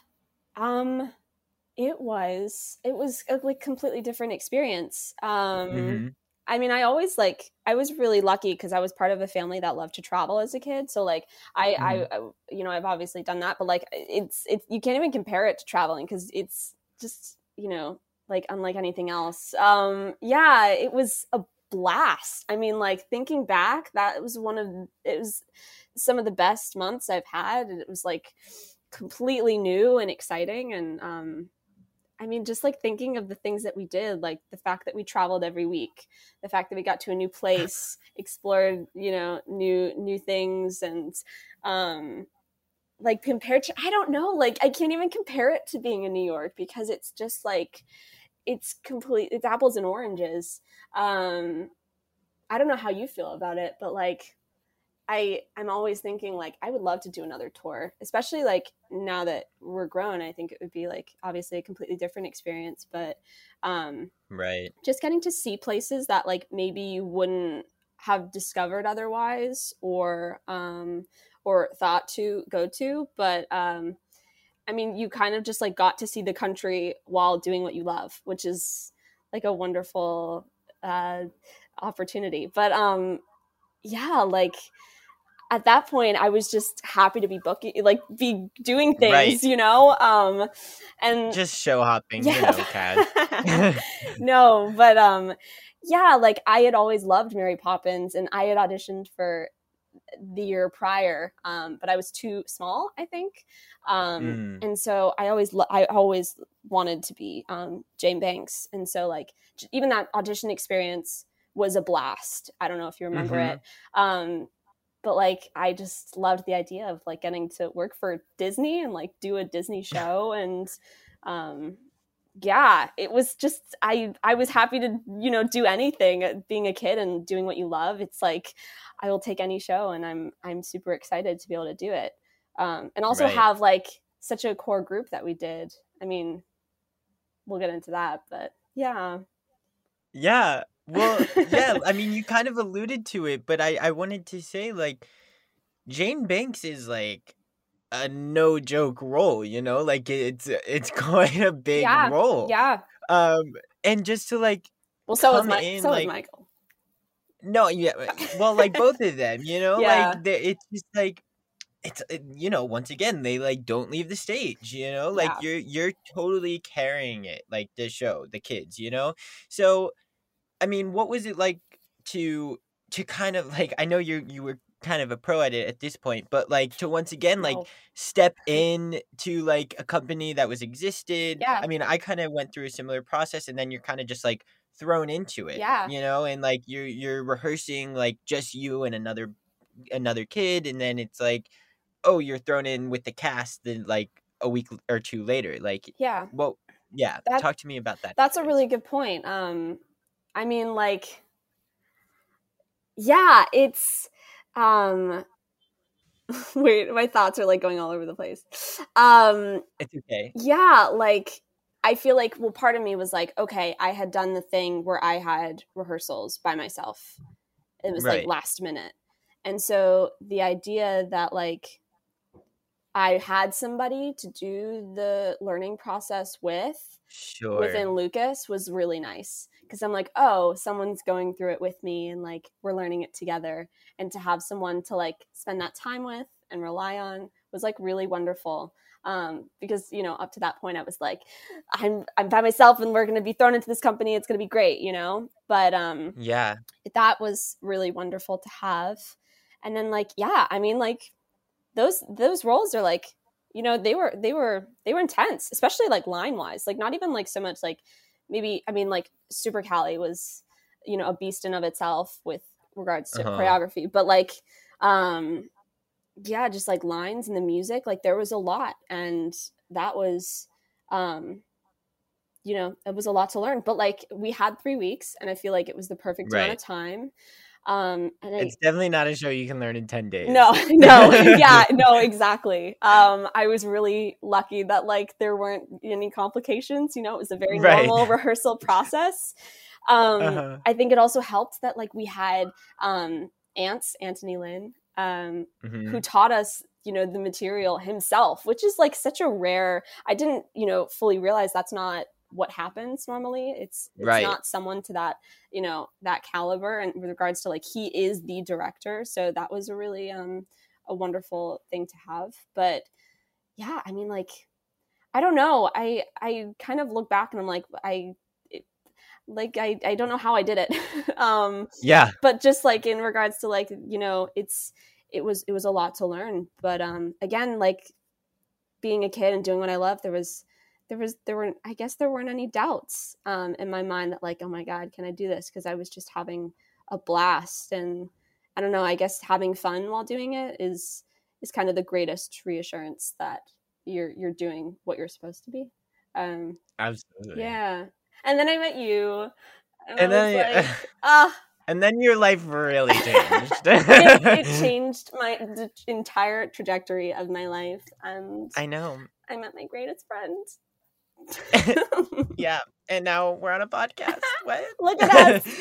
S8: It was a like completely different experience. I mean, I was really lucky because I was part of a family that loved to travel as a kid. So like I I've obviously done that, but like it's you can't even compare it to traveling because it's just, like unlike anything else. Yeah, it was a blast. I mean, like thinking back, it was some of the best months I've had. And it was like completely new and exciting. And, I mean, just like thinking of the things that we did, like the fact that we traveled every week, the fact that we got to a new place, explored, new things. And, like compared to, I don't know, like I can't even compare it to being in New York because it's just like, it's apples and oranges. I don't know how you feel about it, but like, I'm always thinking like I would love to do another tour, especially like now that we're grown. I think it would be like obviously a completely different experience, but
S7: right,
S8: just getting to see places that like maybe you wouldn't have discovered otherwise, or or thought to go to. But I mean, you kind of just like got to see the country while doing what you love, which is like a wonderful opportunity. But yeah, like at that point I was just happy to be be doing things,
S7: Right.
S8: you know, and
S7: Just show hopping,
S8: yeah.
S7: you know, Kat.
S8: No, but yeah, like I had always loved Mary Poppins, and I had auditioned for the year prior, but I was too small, I think. And so I always wanted to be Jane Banks, and so like even that audition experience was a blast. I don't know if you remember it, but like I just loved the idea of like getting to work for Disney and like do a Disney show, and yeah, it was just I was happy to, you know, do anything. Being a kid and doing what you love, it's like I will take any show, and I'm super excited to be able to do it. And also have like such a core group that we did. I mean, we'll get into that, but yeah.
S7: Yeah. Well, yeah, I mean, you kind of alluded to it, but I wanted to say, like, Jane Banks is like a no joke role, you know, like it's quite a big role.
S8: Yeah.
S7: And just to like,
S8: well, so is
S7: like,
S8: Michael.
S7: No, yeah, well, like both of them, you know,
S8: Yeah.
S7: like it's just like you know, once again, they like don't leave the stage, you know, like you're totally carrying it, like the show, the kids, you know. So, I mean, what was it like to kind of like, I know you were kind of a pro at it at this point, but like to once again like step in to like a company that was existed.
S8: Yeah.
S7: I mean, I kind of went through a similar process, and then you're kind of just like thrown into it.
S8: Yeah.
S7: You know, and like you're rehearsing like just you and another kid, and then it's like, oh, you're thrown in with the cast then like a week or two later. Like,
S8: yeah.
S7: Well, yeah. Talk to me about that.
S8: That's a really good point. I mean, like, yeah, it's wait, my thoughts are like going all over the place.
S7: It's okay.
S8: Yeah, like I feel like, well, part of me was like, okay, I had done the thing where I had rehearsals by myself. It was like last minute. And so the idea that like I had somebody to do the learning process with within Lucas was really nice, because I'm like, oh, someone's going through it with me, and like we're learning it together, and to have someone to like spend that time with and rely on was like really wonderful. Because, you know, up to that point I was like, I'm by myself and we're going to be thrown into this company. It's going to be great, you know? But
S7: yeah,
S8: that was really wonderful to have. And then like, yeah, I mean, like those roles are like, you know, they were intense, especially like line wise, like not even like so much like maybe, I mean, like Super Cali was, you know, a beast in of itself with regards to choreography, but like, yeah, just like lines and the music, like there was a lot, and that was, you know, it was a lot to learn, but like we had 3 weeks, and I feel like it was the perfect amount of time. And
S7: it's definitely not a show you can learn in 10 days.
S8: No, yeah, no, exactly. I was really lucky that like there weren't any complications, you know, it was a very normal rehearsal process. I think it also helped that like we had Anthony Lynn, who taught us, you know, the material himself, which is like such a rare, I didn't, you know, fully realize that's not what happens normally. It's not someone to that, you know, that caliber, and with regards to like he is the director, so that was a really a wonderful thing to have. But yeah, I mean, like I don't know, I kind of look back and I'm like I don't know how I did it.
S7: Yeah,
S8: but just like in regards to like, you know, it was a lot to learn, but again, like being a kid and doing what I love, there weren't any doubts in my mind that like, oh my God, can I do this? Because I was just having a blast, and I don't know, I guess having fun while doing it is kind of the greatest reassurance that you're doing what you're supposed to be.
S7: Absolutely.
S8: Yeah. And then I met you,
S7: and then and then your life really changed.
S8: it changed the entire trajectory of my life, and
S7: I know
S8: I met my greatest friend.
S7: Yeah, and now we're on a podcast. What?
S8: Look at us.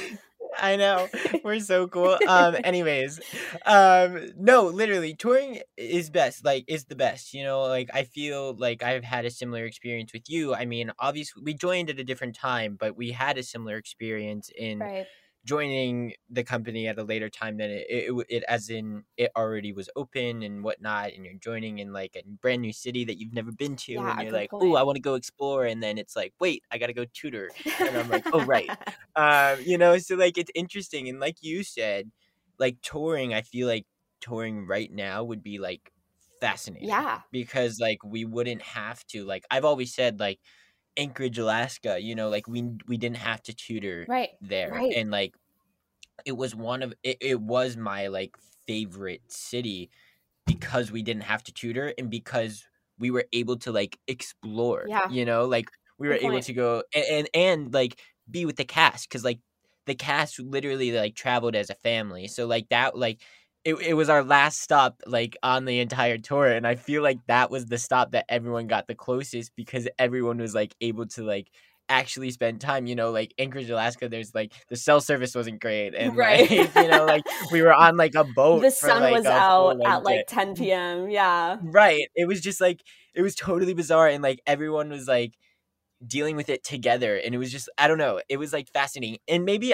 S7: I know. We're so cool. Anyways, no, literally, touring is best. Like, is the best. You know, like I feel like I've had a similar experience with you. I mean, obviously, we joined at a different time, but we had a similar experience in
S8: Right.
S7: joining the company at a later time than it as in it already was open and whatnot, and you're joining in like a brand new city that you've never been to,
S8: Yeah,
S7: and
S8: a
S7: you're
S8: good
S7: like, oh,
S8: point.
S7: I want to go explore, and then it's like, wait, I gotta go tutor, and I'm like, oh, right. So like it's interesting, and like you said, like touring, I feel like touring right now would be like fascinating.
S8: Yeah.
S7: Because like we wouldn't have to, like I've always said, like Anchorage, Alaska, like we didn't have to tutor
S8: Right.
S7: there,
S8: Right.
S7: and like it was my like favorite city because we didn't have to tutor and because we were able to like explore,
S8: Yeah.
S7: like we were
S8: Good
S7: able
S8: point.
S7: to go and like be with the cast, because like the cast literally like traveled as a family, so like that, like it was our last stop like on the entire tour, and I feel like that was the stop that everyone got the closest because everyone was like able to like actually spend time, like Anchorage, Alaska, there's like the cell service wasn't great, and
S8: Right.
S7: like like we were on like a boat
S8: The
S7: for
S8: sun
S7: like
S8: was
S7: a
S8: out
S7: full like
S8: at like
S7: day.
S8: 10 p.m. Yeah.
S7: Right. It was just like it was totally bizarre, and like everyone was like dealing with it together, and it was just, I don't know, it was like fascinating. And maybe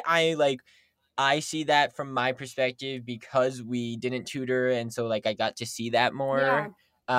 S7: I see that from my perspective because we didn't tutor, and so like I got to see that
S8: Yeah.
S7: more.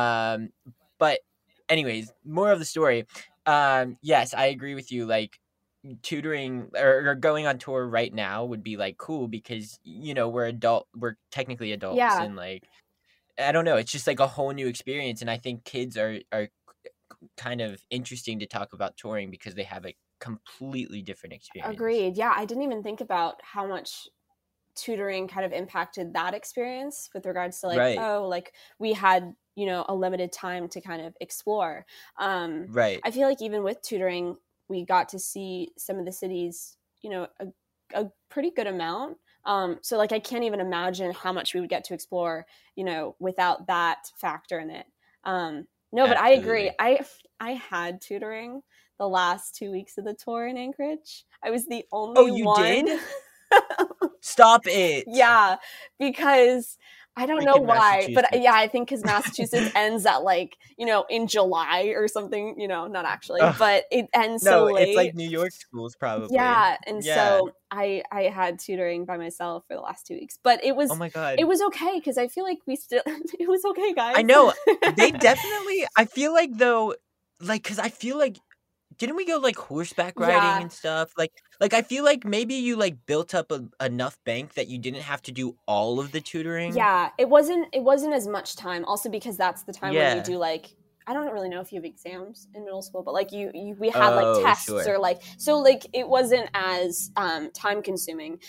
S7: But anyways, more of the story. Yes, I agree with you, like tutoring or going on tour right now would be like cool because we're technically adults,
S8: Yeah.
S7: and like I don't know, it's just like a whole new experience, and I think kids are kind of interesting to talk about touring because they have a completely different experience.
S8: Agreed. Yeah, I didn't even think about how much tutoring kind of impacted that experience with regards to like,
S7: Right.
S8: like we had, a limited time to kind of explore.
S7: Right.
S8: I feel like even with tutoring, we got to see some of the cities, a pretty good amount. So like I can't even imagine how much we would get to explore, without that factor in it. No, but I agree. I had tutoring the last 2 weeks of the tour in Anchorage. I was the only one.
S7: Did? Stop it.
S8: Yeah, because I don't know why, but yeah, I think because Massachusetts ends at like, in July or something, not actually, but it ends so late.
S7: It's like New York schools probably.
S8: Yeah, and so I had tutoring by myself for the last 2 weeks, but it was,
S7: oh my God,
S8: it was okay because I feel like it was okay, guys.
S7: I know they definitely. I feel like though, like because I feel like. Didn't we go like horseback riding and stuff? Like I feel like maybe you like built up enough bank that you didn't have to do all of the tutoring.
S8: Yeah, it wasn't as much time. Also because that's the time when you do like, I don't really know if you have exams in middle school, but like we had like tests or like, so like it wasn't as time consuming.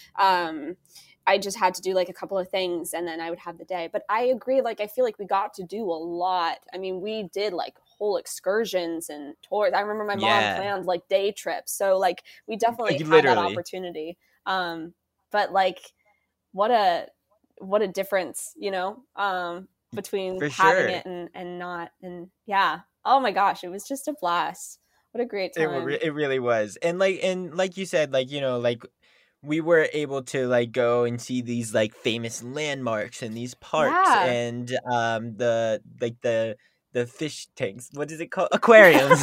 S8: I just had to do like a couple of things and then I would have the day. But I agree, like I feel like we got to do a lot. I mean, we did like whole excursions and tours. I remember my mom planned like day trips. So like we definitely had that opportunity. But like what a difference, between having it and not. And yeah. Oh my gosh, it was just a blast. What a great time.
S7: It really was. And like you said, like, like we were able to like go and see these like famous landmarks and these parks and the fish tanks. What is it called? Aquariums.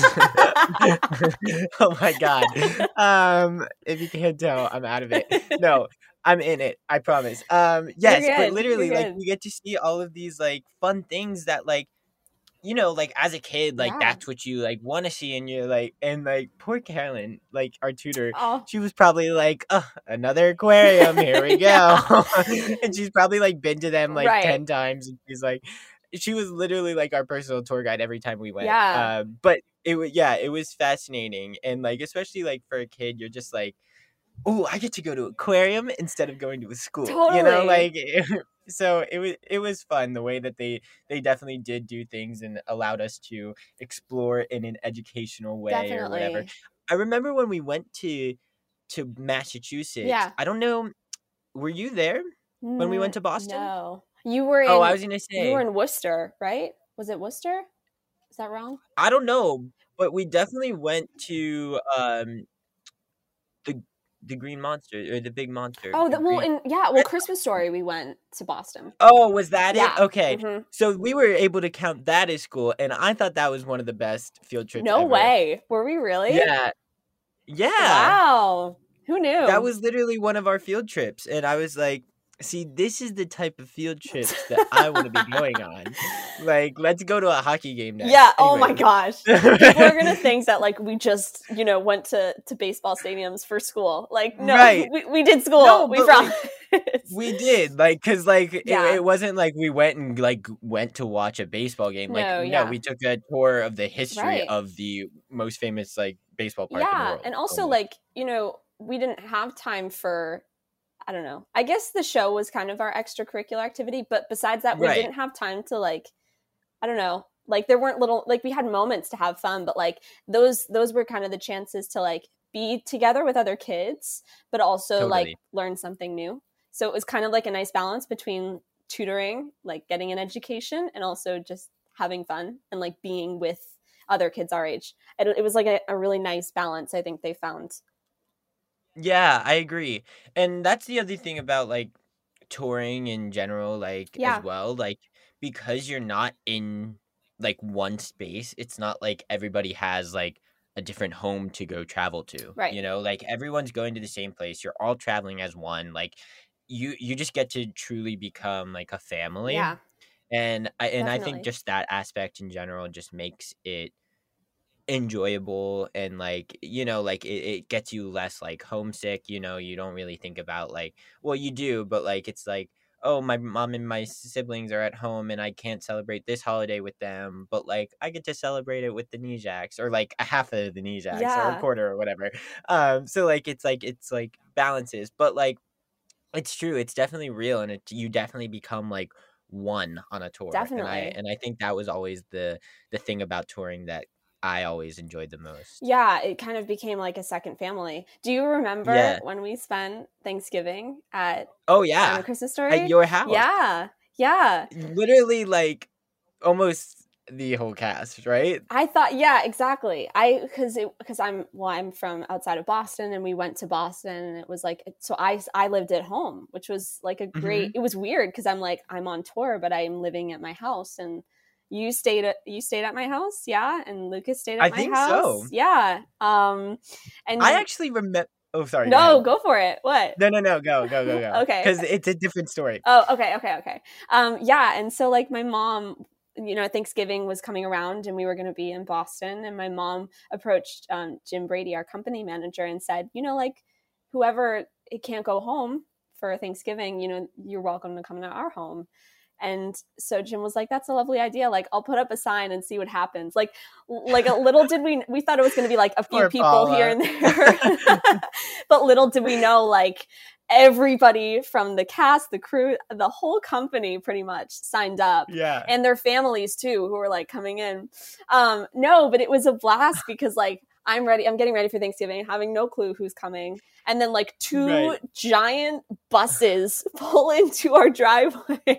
S7: Oh my God. If you can't tell, I'm out of it. No, I'm in it. I promise. Yes, but literally like we get to see all of these like fun things that like, like as a kid, like that's what you like want to see, and you're like, and like poor Carolyn, like our tutor, she was probably like, another aquarium, here we go. And she's probably like been to them like 10 times, and she's like, she was literally like our personal tour guide every time we went. But it was fascinating, and like especially like for a kid, you're just like, oh, I get to go to an aquarium instead of going to a school.
S8: Totally.
S7: Like so it was fun the way that they definitely did do things and allowed us to explore in an educational way or whatever. I remember when we went to Massachusetts. I don't know, were you there when we went to Boston?
S8: No. You were in,
S7: I was gonna say
S8: you were in Worcester, right? Was it Worcester? Is that wrong?
S7: I don't know, but we definitely went to Green Monster or the Big Monster.
S8: Oh,
S7: Green...
S8: Christmas Story, we went to Boston.
S7: Oh, was that
S8: Yeah.
S7: it? Okay.
S8: Mhm.
S7: So we were able to count that as cool, and I thought that was one of the best field trips
S8: No
S7: ever.
S8: way. Were we really?
S7: Yeah. Yeah.
S8: Wow. Who knew?
S7: That was literally one of our field trips, and I was like, see, this is the type of field trips that I want to be going on. Like, let's go to a hockey game next.
S8: Yeah. Oh my
S7: Anyway.
S8: gosh. People are going to think that like we just, went to baseball stadiums for school. Like, no,
S7: Right.
S8: we did school.
S7: No,
S8: we
S7: but,
S8: promise.
S7: We did, like, because, like,
S8: Yeah.
S7: it wasn't like we went to watch a baseball game. Like,
S8: No,
S7: no,
S8: yeah.
S7: we took a tour of the history
S8: Right.
S7: of the most famous, like, baseball park in the
S8: Yeah.
S7: world.
S8: And also
S7: almost.
S8: like, we didn't have time for, I don't know. I guess the show was kind of our extracurricular activity, but besides that, we
S7: Right.
S8: didn't have time to like, I don't know, like there weren't we had moments to have fun, but like those were kind of the chances to like be together with other kids, but also like
S7: Totally.
S8: learn something new. So it was kind of like a nice balance between tutoring, like getting an education, and also just having fun and like being with other kids our age. It was like a really nice balance, I think they found.
S7: Yeah, I agree. And that's the other thing about like touring in general, like
S8: Yeah.
S7: as well, like because you're not in like one space, it's not like everybody has like a different home to go travel to.
S8: Right.
S7: Like everyone's going to the same place. You're all traveling as one. Like you just get to truly become like a family.
S8: Yeah.
S7: And I think
S8: Definitely.
S7: just that aspect in general just makes it enjoyable, and like like it gets you less like homesick. You don't really think about like, well, you do, but like it's like, oh, my mom and my siblings are at home and I can't celebrate this holiday with them, but like I get to celebrate it with the Nijaks, or like a half of the Nijaks, or
S8: Yeah.
S7: a quarter or whatever. So like it's like balances, but like it's true, it's definitely real, and you definitely become like one on a tour.
S8: Definitely.
S7: And I think that was always the thing about touring that I always enjoyed the most.
S8: Yeah, it kind of became like a second family. Do you remember
S7: Yeah.
S8: when we spent Thanksgiving at
S7: Oh yeah,
S8: A Christmas Story?
S7: at your house.
S8: Yeah. Yeah.
S7: Literally like almost the whole cast, right?
S8: I thought, yeah, exactly. Because I'm from outside of Boston, and we went to Boston, and it was like, so I lived at home, which was like a great, it was weird because I'm on tour, but I'm living at my house, and you stayed at my house, yeah, and Lucas stayed at
S7: I
S8: my
S7: think
S8: house,
S7: so.
S8: yeah. And
S7: I actually remember. Oh, sorry.
S8: no,
S7: ahead.
S8: go for it. What?
S7: No, go.
S8: Okay.
S7: Because it's a different story.
S8: Oh, okay. Yeah, and so like my mom, Thanksgiving was coming around and we were going to be in Boston, and my mom approached Jim Brady, our company manager, and said, like whoever it can't go home for Thanksgiving, you're welcome to come to our home. And so Jim was like, that's a lovely idea. Like, I'll put up a sign and see what happens. Like a little did we thought it was going to be like a few
S7: Poor
S8: people
S7: Paula.
S8: here and there, but little did we know, like everybody from the cast, the crew, the whole company pretty much signed up.
S7: Yeah.
S8: And their families too, who were like coming in. No, but it was a blast because like, I'm getting ready for Thanksgiving, having no clue who's coming. And then like two
S7: Right.
S8: giant buses pull into our driveway.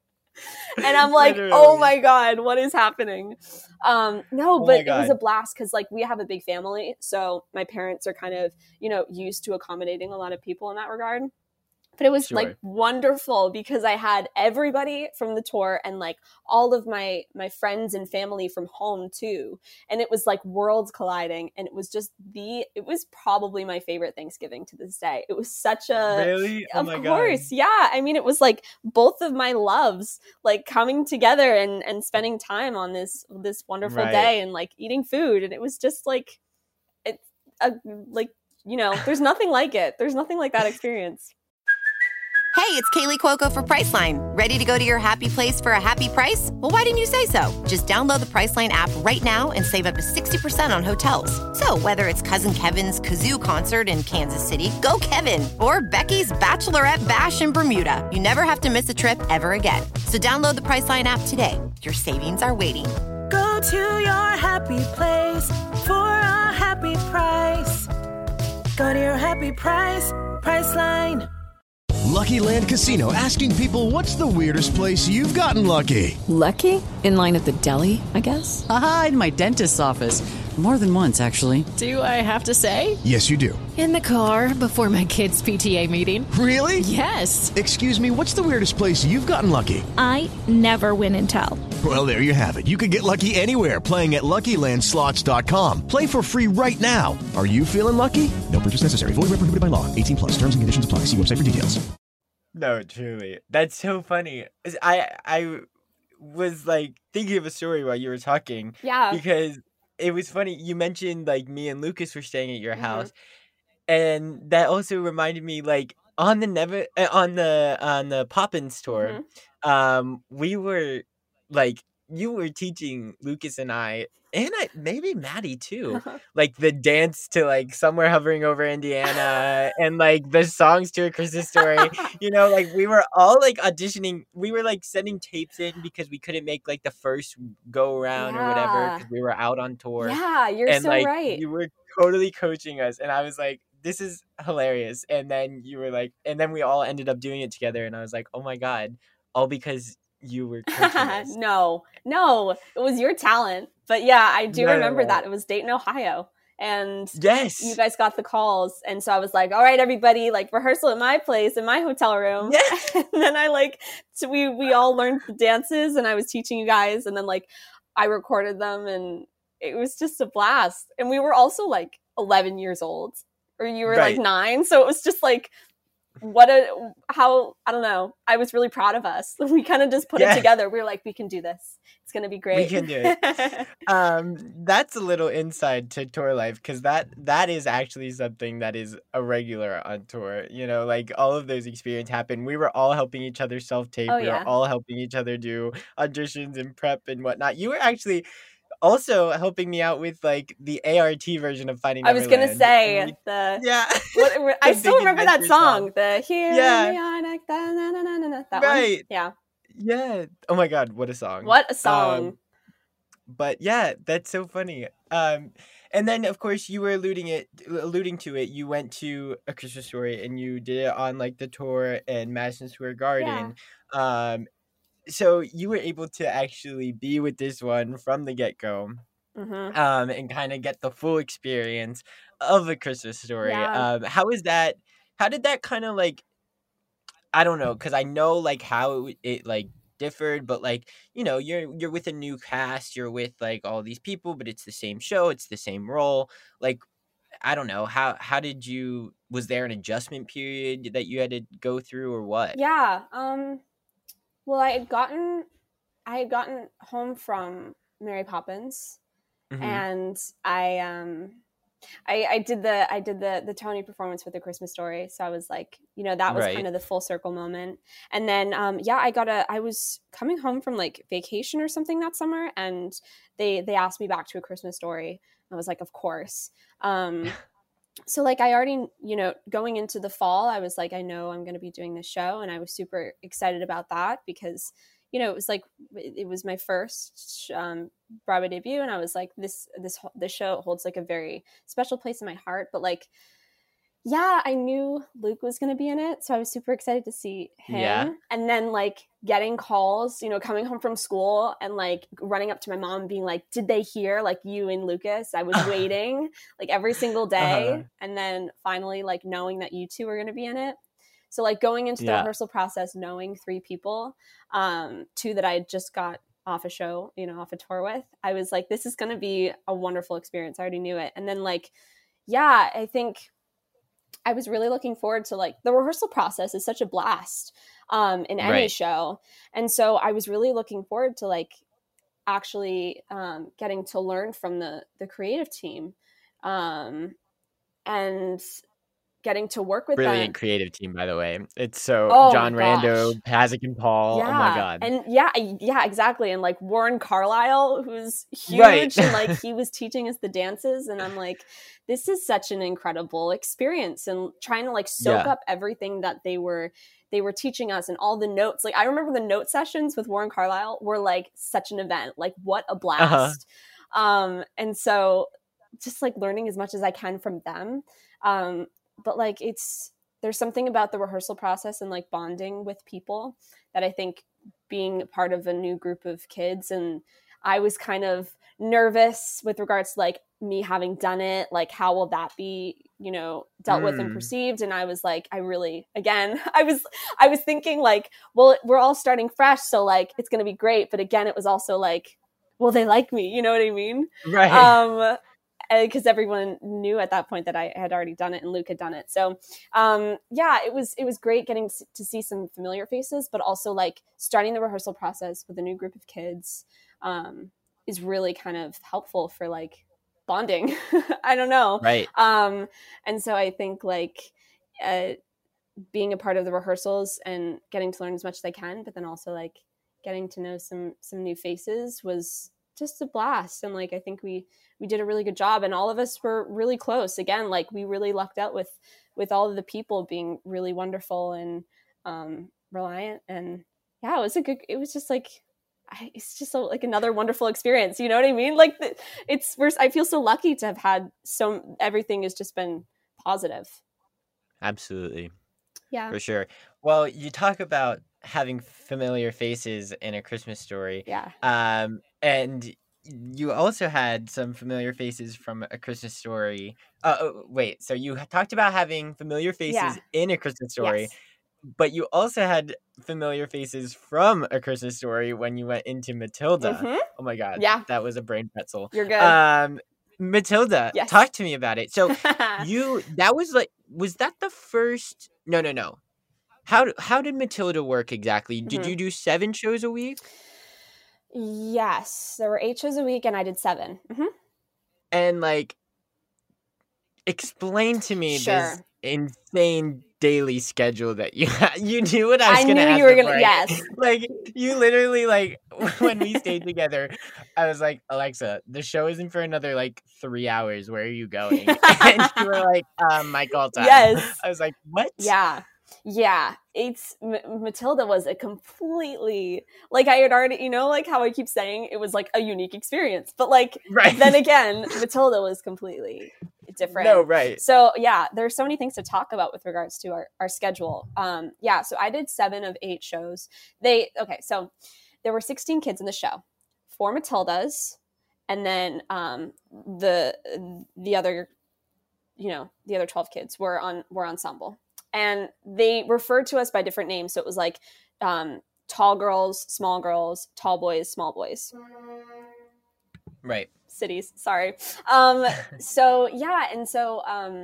S8: And I'm like, oh
S7: Literally.
S8: my God, what is happening? No,
S7: Oh
S8: but
S7: my
S8: it was
S7: God.
S8: a blast because like we have a big family. So my parents are kind of, used to accommodating a lot of people in that regard. But it was
S7: Sure.
S8: like wonderful because I had everybody from the tour and like all of my friends and family from home too. And it was like worlds colliding. And it was it was probably my favorite Thanksgiving to this day. It was such a,
S7: Really? Oh
S8: of
S7: my
S8: course.
S7: God.
S8: Yeah. I mean, it was like both of my loves like coming together and spending time on this wonderful
S7: Right.
S8: day and like eating food. And it was just like, there's nothing like it. There's nothing like that experience.
S10: Hey, it's Kaylee Cuoco for Priceline. Ready to go to your happy place for a happy price? Well, why didn't you say so? Just download the Priceline app right now and save up to 60% on hotels. So whether it's Cousin Kevin's Kazoo Concert in Kansas City, go Kevin, or Becky's Bachelorette Bash in Bermuda, you never have to miss a trip ever again. So download the Priceline app today. Your savings are waiting.
S11: Go to your happy place for a happy price. Go to your happy price, Priceline.
S3: Lucky Land Casino, asking people, what's the weirdest place you've gotten lucky?
S4: Lucky? In line at the deli, I guess?
S5: Aha, in my dentist's office. More than once, actually.
S4: Do I have to say?
S3: Yes, you do.
S4: In the car before my kids' PTA meeting.
S3: Really?
S4: Yes.
S3: Excuse me, what's the weirdest place you've gotten lucky?
S6: I never win and tell.
S3: Well, there you have it. You can get lucky anywhere, playing at LuckyLandSlots.com. Play for free right now. Are you feeling lucky? No purchase necessary. Void where prohibited by law. 18 plus. Terms and conditions apply. See website for details.
S7: No, truly. That's so funny. I was like thinking of a story while you were talking.
S8: Yeah.
S7: Because it was funny. You mentioned like me and Lucas were staying at your house. And that also reminded me, like, on the Poppins tour, we were like, you were teaching Lucas and I, and maybe Maddie too, like the dance to like Somewhere Hovering Over Indiana and like the songs to A Christmas Story. You know, like we were all like auditioning. We were like sending tapes in because we couldn't make like the first go around or whatever because we were out on tour.
S8: Yeah, you're
S7: and
S8: so
S7: like
S8: right.
S7: you were totally coaching us, and I was like, this is hilarious. And then you were like, and then we all ended up doing it together, and I was like, oh my god, all because you were coaching us.
S8: No, it was your talent. But yeah, I do remember that. It was Dayton, Ohio. And
S7: yes,
S8: you guys got the calls. And so I was like, all right, everybody, like rehearsal at my place, in my hotel room.
S7: Yes.
S8: And then so we all learned the dances and I was teaching you guys. And then like I recorded them and it was just a blast. And we were also like 11 years old or you were like 9. So it was just like, I don't know. I was really proud of us. We kind of just put it together. We were like, we can do this. It's going to be great.
S7: We can do it. That's a little insight to tour life because that is actually something that is a regular on tour. You know, like all of those experiences happen. We were all helping each other self-tape. We were all helping each other do auditions and prep and whatnot. You were actually also helping me out with like the ART version of Finding Neverland.
S8: I was gonna say I still remember that song. The Here We Are, that one.
S7: Yeah. Oh my god, what a song!
S8: What a song!
S7: But yeah, that's so funny. And then of course you were alluding to it. You went to A Christmas Story and you did it on like the tour and Madison Square Garden. Yeah. So you were able to actually be with this one from the get-go and kind of get the full experience of A Christmas Story. How is that? How did that kind of like, I don't know, because I know like how it like differed, but like, you know, you're with a new cast, you're with like all these people, but it's the same show, it's the same role. Like, I don't know, how was there an adjustment period that you had to go through or what?
S8: Yeah. Well, I had gotten home from Mary Poppins, and I did the Tony performance with A Christmas Story. So I was like, you know, that was kind of the full circle moment. And then I was coming home from like vacation or something that summer, and they asked me back to A Christmas Story. I was like, of course. So like I already, you know, going into the fall, I was like, I know I'm going to be doing this show, and I was super excited about that because, you know, it was my first Broadway debut, and I was like, this show holds like a very special place in my heart. But like, yeah, I knew Luke was going to be in it, so I was super excited to see him. Yeah. And then like getting calls, you know, coming home from school and like running up to my mom and being like, did they hear like you and Lucas? I was waiting like every single day. And then finally like knowing that you two were going to be in it. So like going into the rehearsal process, knowing 3 people, 2 that I had just got off a show, you know, off a tour with, I was like, this is going to be a wonderful experience. I already knew it. And then like, yeah, I think I was really looking forward to like the rehearsal process is such a blast in any show. And so I was really looking forward to like actually getting to learn from the creative team and getting to work with
S7: brilliant
S8: them.
S7: Creative team, by the way. It's so John Rando, Pazik and Paul.
S8: Yeah.
S7: Oh my god.
S8: And yeah, exactly. And like Warren Carlisle, who's huge, and like he was teaching us the dances, and I'm like, this is such an incredible experience, and trying to like soak up everything that they were teaching us and all the notes. Like I remember the note sessions with Warren Carlisle were like such an event. Like what a blast. And so just like learning as much as I can from them. But like there's something about the rehearsal process and like bonding with people that I think being part of a new group of kids, and I was kind of nervous with regards to like me having done it, like how will that be, you know, dealt with and perceived. And I was like, I really, again, I was thinking like, well, we're all starting fresh, so like it's going to be great. But again, it was also like, will they like me? You know what I mean?
S7: Right.
S8: Because everyone knew at that point that I had already done it and Luke had done it. So yeah, it was great getting to see some familiar faces, but also like starting the rehearsal process with a new group of kids is really kind of helpful for like bonding. I don't know.
S7: Right.
S8: And so I think like being a part of the rehearsals and getting to learn as much as I can, but then also like getting to know some new faces was just a blast. And like I think we did a really good job, and all of us were really close. Again, like we really lucked out with all of the people being really wonderful and reliant. And yeah, it was just like it's just like another wonderful experience. You know what I mean? Like I feel so lucky to have had everything has just been positive.
S7: Absolutely.
S8: Yeah,
S7: For sure. Well, you talk about having familiar faces in A Christmas Story.
S8: yeah.
S7: And you also had some familiar faces from A Christmas Story. Wait, so you talked about having familiar faces in A Christmas Story,
S8: Yes.
S7: but you also had familiar faces from A Christmas Story when you went into Matilda.
S8: Mhm.
S7: Oh my God.
S8: Yeah.
S7: That was a brain pretzel.
S8: You're good.
S7: Matilda,
S8: Yes.
S7: talk to me about it. So was that the first? No. How did Matilda work exactly? Did you do 7 shows a week?
S8: Yes, there were 8 shows a week, and I did 7.
S7: And like, explain to me this
S8: Sure.
S7: insane daily schedule that you had. You knew what I was
S8: I
S7: gonna
S8: knew
S7: ask
S8: you were
S7: before
S8: gonna. Yes.
S7: like, you literally, like, when we stayed together, I was like, Alexa, the show isn't for another, like, 3 hours. Where are you going? And you were like, my call time.
S8: Yes.
S7: I was like, what?
S8: Yeah. It's Matilda was a completely, like I had already, you know, like how I keep saying it was like a unique experience, but like
S7: Right.
S8: then again, Matilda was completely different.
S7: No, right.
S8: So yeah, there's so many things to talk about with regards to our schedule. So I did 7 of 8 shows. So there were 16 kids in the show, 4 Matildas, and then the other, the other 12 kids were ensemble. And they referred to us by different names. So it was like tall girls, small girls, tall boys, small boys.
S7: Right.
S8: Cities, sorry. So yeah, and so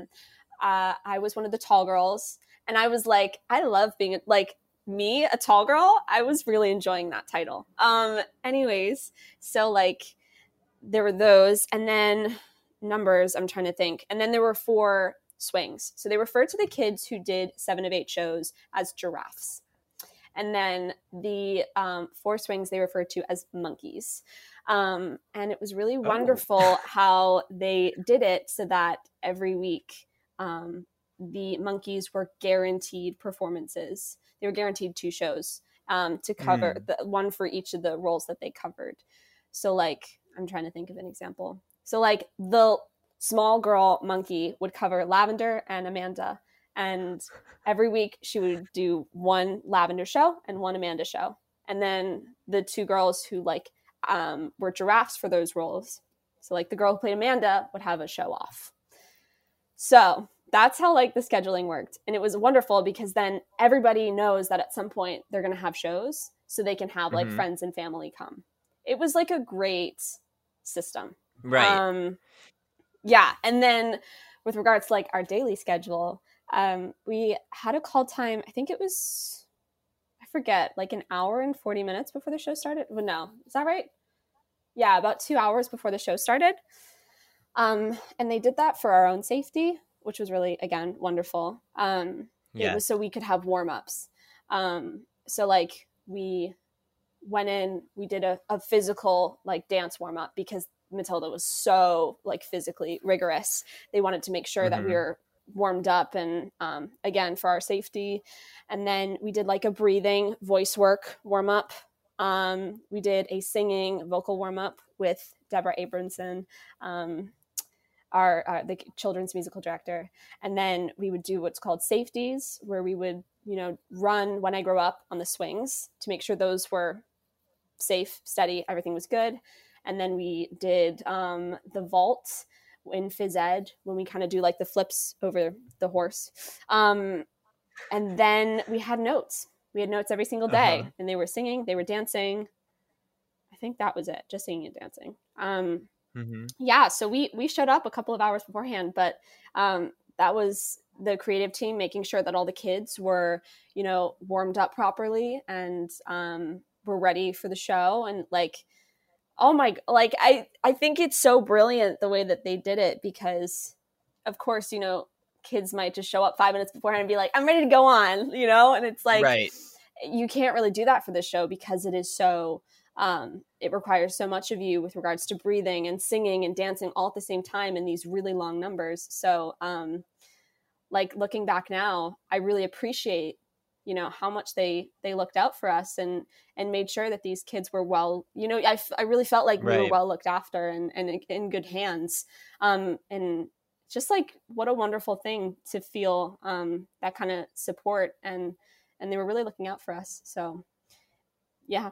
S8: I was one of the tall girls, and I was like, I love being like me, a tall girl. I was really enjoying that title. Anyways, so like there were those, and then numbers, I'm trying to think. And then there were 4 swings. So they referred to the kids who did 7 of 8 shows as giraffes. And then the 4 swings they referred to as monkeys. And it was really wonderful how they did it so that every week the monkeys were guaranteed performances. They were guaranteed 2 shows to cover one for each of the roles that they covered. So like, I'm trying to think of an example. So like the small girl monkey would cover Lavender and Amanda. And every week she would do 1 Lavender show and 1 Amanda show. And then the 2 girls who like were giraffes for those roles. So like the girl who played Amanda would have a show off. So that's how like the scheduling worked. And it was wonderful because then everybody knows that at some point they're going to have shows so they can have like friends and family come. It was like a great system.
S7: Right.
S8: Yeah. And then with regards to like our daily schedule, we had a call time. I think it was, I forget, like an hour and 40 minutes before the show started. Well, no, is that right? Yeah. About 2 hours before the show started. And they did that for our own safety, which was really, again, wonderful. It was so we could have warm-ups. So like we went in, we did a physical like dance warm-up because Matilda was so like physically rigorous. They wanted to make sure that we were warmed up and again for our safety. And then we did like a breathing voice work warm up. We did a singing vocal warm up with Deborah Abramson, the children's musical director. And then we would do what's called safeties, where we would, run When I Grow Up on the swings to make sure those were safe, steady, everything was good. And then we did the vault in phys ed when we kind of do like the flips over the horse. And then we had notes. We had notes every single day, and they were singing, they were dancing. I think that was it, just singing and dancing. Yeah, so we showed up a couple of hours beforehand, but that was the creative team making sure that all the kids were, you know, warmed up properly and were ready for the show. And like, oh my, like I think it's so brilliant the way that they did it, because of course, you know, kids might just show up 5 minutes beforehand and be like, I'm ready to go on, you know? And it's like, you can't really do that for the show because it is so, it requires so much of you with regards to breathing and singing and dancing all at the same time in these really long numbers. So, like looking back now, I really appreciate, you know, how much they looked out for us and made sure that these kids were well, you know, I really felt like we were well looked after and in good hands. And just like, what a wonderful thing to feel, that kind of support, and they were really looking out for us. So yeah.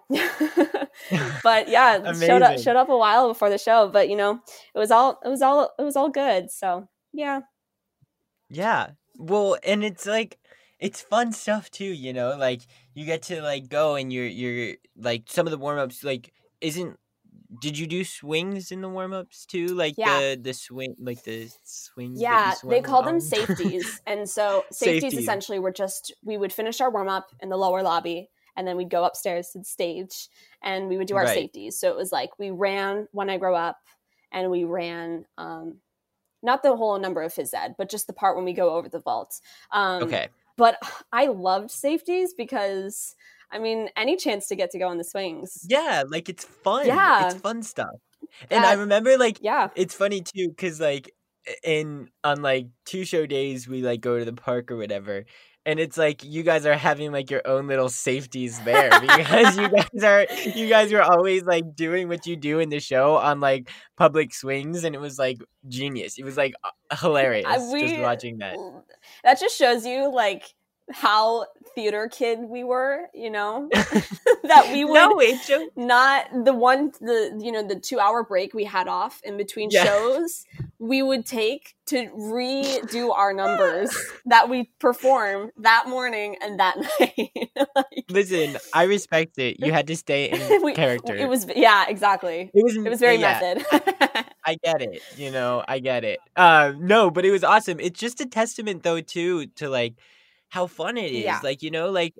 S8: But yeah, showed up a while before the show, but you know, it was all good. So yeah.
S7: Yeah. Well, and it's like, it's fun stuff too, you know, like you get to like go and you're like some of the warm-ups, like did you do swings in the warm-ups too? Like the swing, like the swings?
S8: Yeah, they call them safeties. And so safeties essentially were we would finish our warm-up in the lower lobby, and then we'd go upstairs to the stage and we would do our safeties. So it was like we ran When I Grow Up, and we ran not the whole number of phys ed, but just the part when we go over the vault. But I loved safeties because, I mean, any chance to get to go on the swings.
S7: Yeah, like it's fun.
S8: Yeah.
S7: It's fun stuff. And I remember like, it's funny too, because like on like 2 show days, we like go to the park or whatever. And it's like you guys are having like your own little safeties there because you guys are always like doing what you do in the show on like public swings, and it was like genius. It was like hilarious just watching that.
S8: That just shows you like how theater kid we were, you know, that we would not the 2 hour break we had off in between shows, we would take to redo our numbers that we performed that morning and that night. Like,
S7: listen, I respect it. You had to stay in character.
S8: It was, exactly. It was very method.
S7: I get it. You know, I get it. No, but it was awesome. It's just a testament though, too, to like, how fun it is. Like, you know, like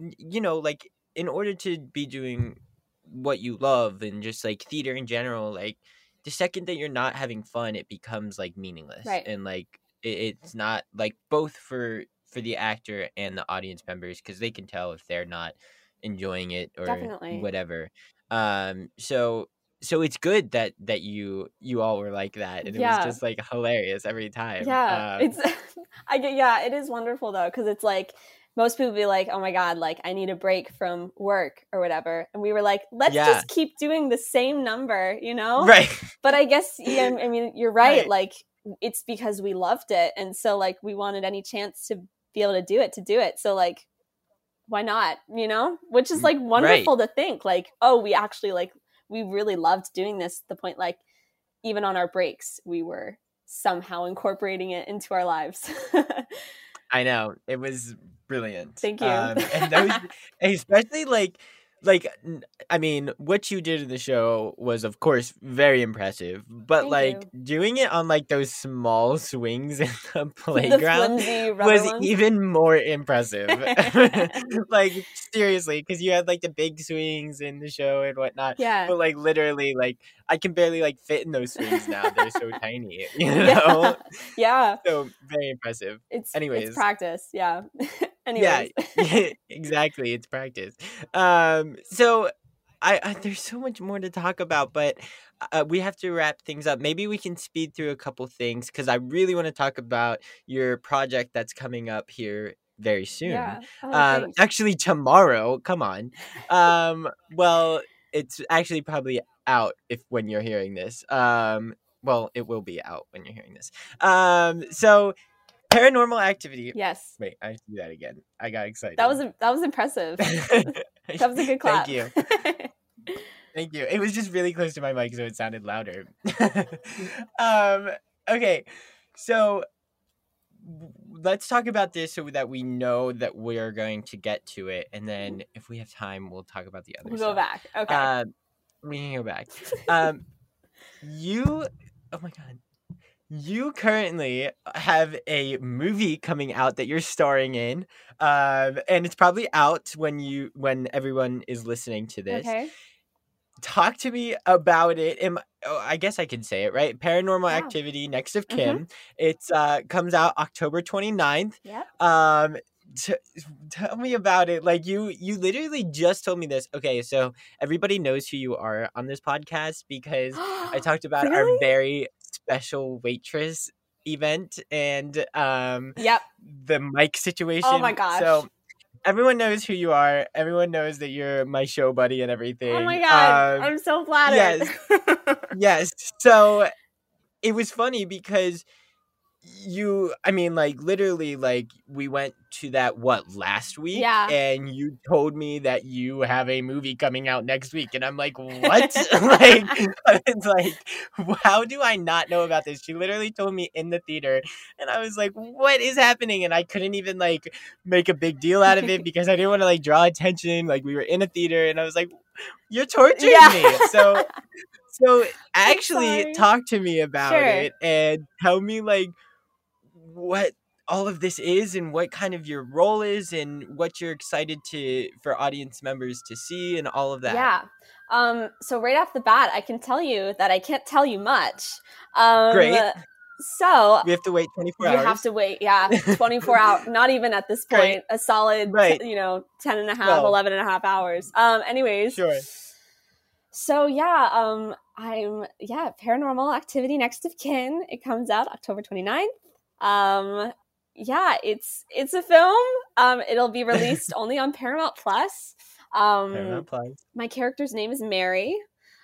S7: in order to be doing what you love and just like theater in general, like the second that you're not having fun, it becomes like meaningless. And like it's not like both for the actor and the audience members, because they can tell if they're not enjoying it or whatever. So it's good that you all were like that, and it was just like hilarious every time.
S8: It is wonderful though, because it's like most people be like, oh my god, like I need a break from work or whatever, and we were like, let's just keep doing the same number, you know? But I guess I mean you're right. Like it's because we loved it, and so like we wanted any chance to be able to do it. So like, why not? You know, which is like wonderful to think like, oh, we actually like. We really loved doing this to the point, like, even on our breaks, we were somehow incorporating it into our lives.
S7: I know. It was brilliant.
S8: Thank you.
S7: And those, especially, like, I mean, what you did in the show was, of course, very impressive. But, doing it on, like, those small swings in the playground was even more impressive. Like, seriously, because you had, like, the big swings in the show and whatnot.
S8: Yeah.
S7: But, like, literally, like, I can barely, like, fit in those swings now. They're so tiny, you know?
S8: Yeah.
S7: So, very impressive. Anyways.
S8: It's practice, yeah. Anyways.
S7: Yeah, exactly. It's practice. So I there's so much more to talk about, but we have to wrap things up. Maybe we can speed through a couple things, because I really want to talk about your project that's coming up here very soon.
S8: Yeah.
S7: Actually tomorrow. Come on. Well, it's actually probably out when you're hearing this. Well, it will be out when you're hearing this. So Paranormal Activity.
S8: Yes.
S7: Wait, I have to do that again. I got excited.
S8: That was impressive. That was a good clap.
S7: Thank you. Thank you. It was just really close to my mic, so it sounded louder. Okay, so let's talk about this so that we know that we're going to get to it, and then if we have time, we'll talk about the other
S8: We'll
S7: stuff.
S8: go back. Okay.
S7: We can go back. You, oh my God. You currently have a movie coming out that you're starring in, and it's probably out when everyone is listening to this.
S8: Okay.
S7: Talk to me about it. I guess I can say it, right? Paranormal Activity, Next of Kin. It's comes out October 29th.
S8: Yep.
S7: Tell me about it. Like you literally just told me this. Okay, so everybody knows who you are on this podcast because I talked about our very special waitress event and the mic situation.
S8: Oh my gosh.
S7: So everyone knows who you are. Everyone knows that you're my show buddy and everything.
S8: Oh my God. I'm so flattered.
S7: Yes. So it was funny because literally, like, we went to that, last week?
S8: Yeah.
S7: And you told me that you have a movie coming out next week. And I'm like, what? It's like, how do I not know about this? She literally told me in the theater. And I was like, what is happening? And I couldn't even, like, make a big deal out of it because I didn't want to, like, draw attention. Like, we were in a theater. And I was like, you're torturing me. So actually talk to me about it and tell me, like, what all of this is and what kind of your role is and what you're excited for audience members to see and all of that.
S8: Yeah. So right off the bat, I can tell you that I can't tell you much.
S7: Great.
S8: So
S7: we have to wait 24 hours.
S8: You have to wait, 24 hours. Not even at this point. Great. A solid, 10 and a half, 11 and a half hours. Anyways.
S7: Sure.
S8: So Paranormal Activity, Next of Kin. It comes out October 29th. It's a film. It'll be released only on Paramount Plus.
S7: Paramount Plus.
S8: My character's name is Mary.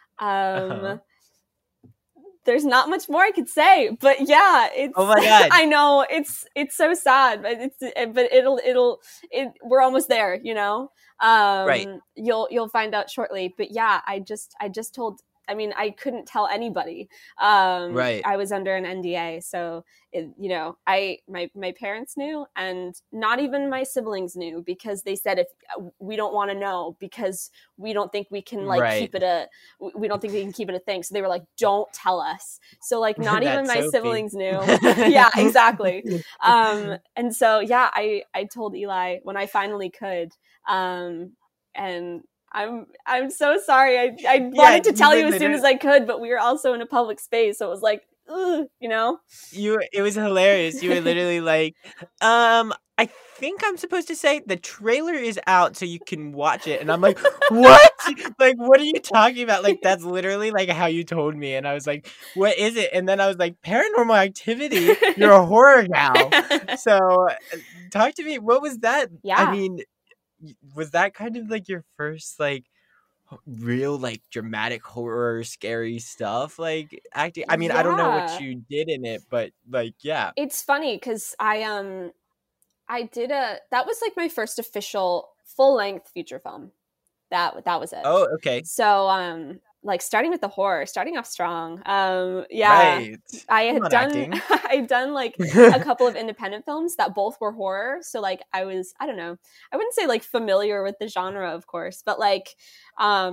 S8: There's not much more I could say, but it's.
S7: Oh my God!
S8: I know it's so sad, but we're almost there,
S7: right.
S8: You'll find out shortly, but I just told. I mean, I couldn't tell anybody.
S7: Right.
S8: I was under an NDA, so my parents knew, and not even my siblings knew because they said if we don't want to know because we don't think we can keep it we don't think we can keep it a thing. So they were like, "Don't tell us." So like, not even my siblings knew. Yeah, exactly. And so I told Eli when I finally could, and. I'm so sorry. I wanted to tell you as soon as I could, but we were also in a public space, so it was like, ugh,
S7: It was hilarious. You were literally like, I think I'm supposed to say the trailer is out so you can watch it, and I'm like, what? Like, what are you talking about? Like, that's literally like how you told me, and I was like, what is it? And then I was like, Paranormal Activity. You're a horror gal. So, talk to me. What was that?
S8: Yeah.
S7: I mean. Was that kind of like your first like real like dramatic horror scary stuff like acting? I mean, I don't know what you did in it, but like
S8: it's funny because I did that was like my first official full-length feature film. That was it.
S7: Oh, okay.
S8: So like starting off strong.
S7: Right.
S8: I've done like a couple of independent films that both were horror. So like I don't know, I wouldn't say like familiar with the genre, of course, but like, I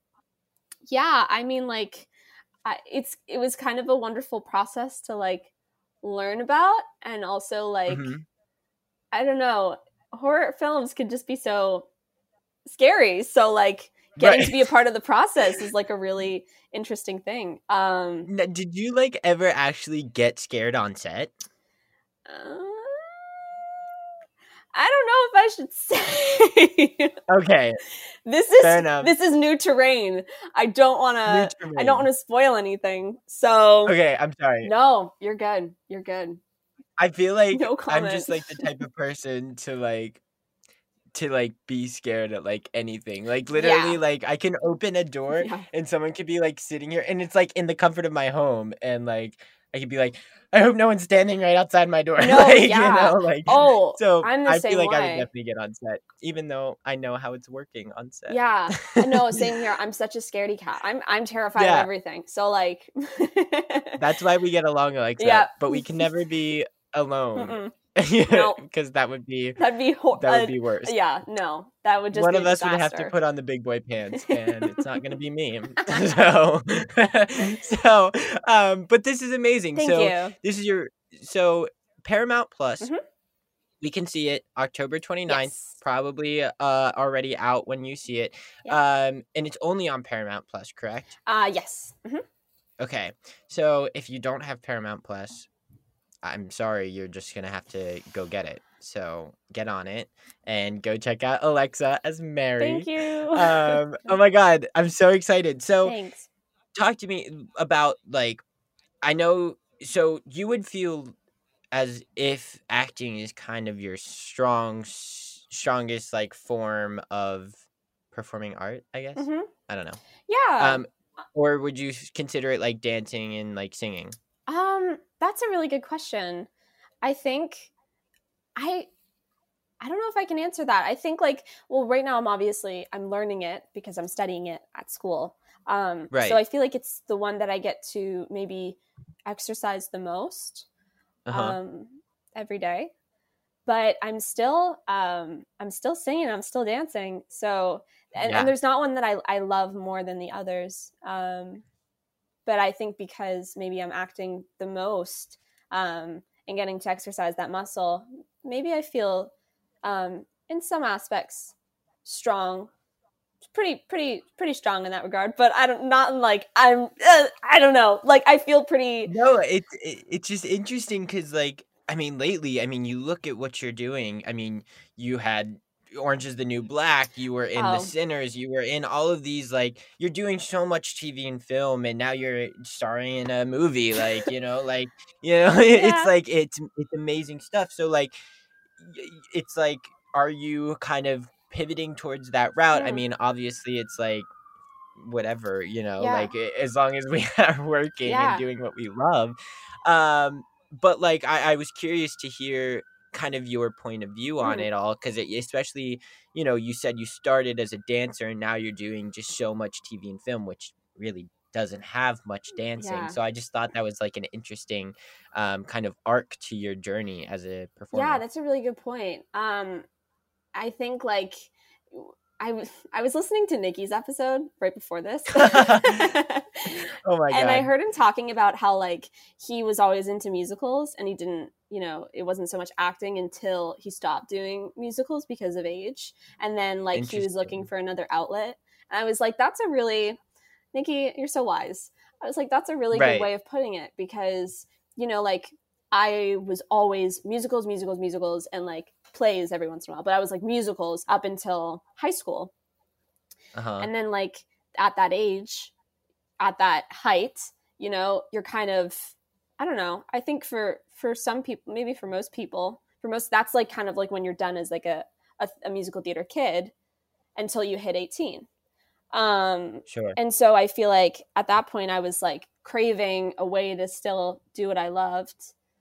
S8: mean, like, it was kind of a wonderful process to like learn about, and also like, I don't know, horror films could just be so scary. So like, getting to be a part of the process is like a really interesting thing.
S7: Did you like ever actually get scared on set?
S8: I don't know if I should say.
S7: Okay.
S8: This is new terrain. I don't want to spoil anything. So
S7: okay, I'm sorry.
S8: No, you're good. You're good.
S7: I feel like
S8: no comment.
S7: I'm just like the type of person to be scared at like anything. Like literally like I can open a door and someone could be like sitting here and it's like in the comfort of my home and like I could be like, I hope no one's standing right outside my door.
S8: No,
S7: like,
S8: yeah.
S7: you know, like,
S8: Oh,
S7: so
S8: I'm the
S7: I
S8: same
S7: feel like I would
S8: way.
S7: definitely get on set, even though I know how it's working on set.
S8: Yeah. No, same here. I'm such a scaredy cat. I'm terrified of
S7: Yeah.
S8: everything. So like
S7: That's why we get along like that.
S8: Yeah.
S7: But we can never be alone.
S8: No.
S7: Because that would be worse.
S8: Yeah, no. That would just
S7: One
S8: be
S7: of
S8: a
S7: us would have to
S8: disaster.
S7: put on the big boy pants, and it's not going to be me. But this is amazing.
S8: Thank
S7: so
S8: you.
S7: this is Paramount Plus.
S8: Mhm.
S7: We can see it October 29th,
S8: Yes.
S7: probably already out when you see it. And it's only on Paramount Plus, correct?
S8: Yes. Mhm.
S7: Okay. So if you don't have Paramount Plus, I'm sorry, you're just going to have to go get it. So get on it and go check out Alexa as Mary.
S8: Thank you.
S7: Oh my God, I'm so excited. So
S8: Thanks.
S7: talk to me about, like, I know, so you would feel as if acting is kind of your strongest, like, form of performing art, I guess.
S8: Mhm.
S7: I don't know.
S8: Yeah.
S7: Or would you consider it like dancing and like singing?
S8: That's a really good question. I think I don't know if I can answer that. I think like, well, right now I'm learning it because I'm studying it at school.
S7: Right.
S8: So I feel like it's the one that I get to maybe exercise the most every day. But I'm still singing, I'm still dancing. So and there's not one that I love more than the others. But I think because maybe I'm acting the most and getting to exercise that muscle, maybe I feel in some aspects strong, pretty strong in that regard. But I don't know. Like I feel pretty.
S7: No, it's just interesting because, like, I mean, lately, I mean, you look at what you're doing. I mean, you had Orange is the New Black. You were in The Sinners. You were in all of these. Like, you're doing so much TV and film, and now you're starring in a movie. Like, it's like it's amazing stuff. So, like, it's like, are you kind of pivoting towards that route? I mean, obviously, it's like whatever, like as long as we are working and doing what we love. But like, I was curious to hear kind of your point of view on it all, because especially, you said you started as a dancer and now you're doing just so much TV and film, which really doesn't have much dancing. So I just thought that was like an interesting kind of arc to your journey as a performer.
S8: Yeah, that's a really good point. I think like I was listening to Nikki's episode right before this.
S7: Oh my God.
S8: And I heard him talking about how like he was always into musicals and he didn't, it wasn't so much acting until he stopped doing musicals because of age. And then like he was looking for another outlet. And I was like, Nikki, you're so wise. I was like, that's a really good way of putting it because, like I was always musicals and like plays every once in a while, but I was like musicals up until high school. And then like at that age, at that height, you're kind of, I don't know. I think for some people, maybe for most people, that's like kind of like when you're done as like a musical theater kid until you hit 18.
S7: Sure.
S8: And so I feel like at that point I was like craving a way to still do what I loved,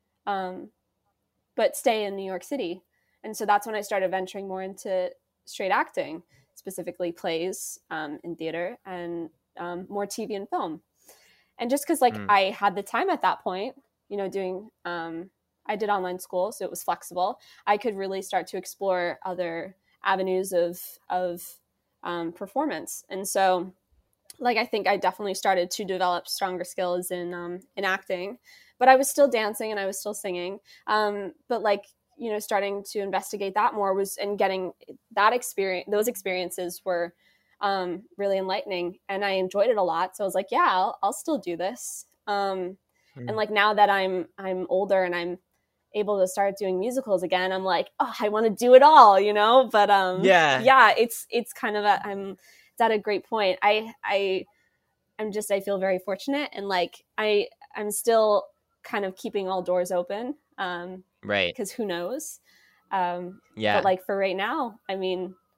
S8: but stay in New York City. And so that's when I started venturing more into straight acting, specifically plays in theater and more TV and film. And just because like I had the time at that point, doing I did online school, so it was flexible. I could really start to explore other avenues of performance. And so like I think I definitely started to develop stronger skills in acting, but I was still dancing and I was still singing. But like, starting to investigate that more and getting that experience, those experiences were really enlightening and I enjoyed it a lot. So I was like, yeah, I'll still do this. And like now that I'm older and I'm able to start doing musicals again, I'm like, oh, I want to do it all, but it's kind of it's at a great point. I feel very fortunate and like I'm still kind of keeping all doors open.
S7: Right.
S8: Because who knows?
S7: Yeah.
S8: But like for right now, I mean,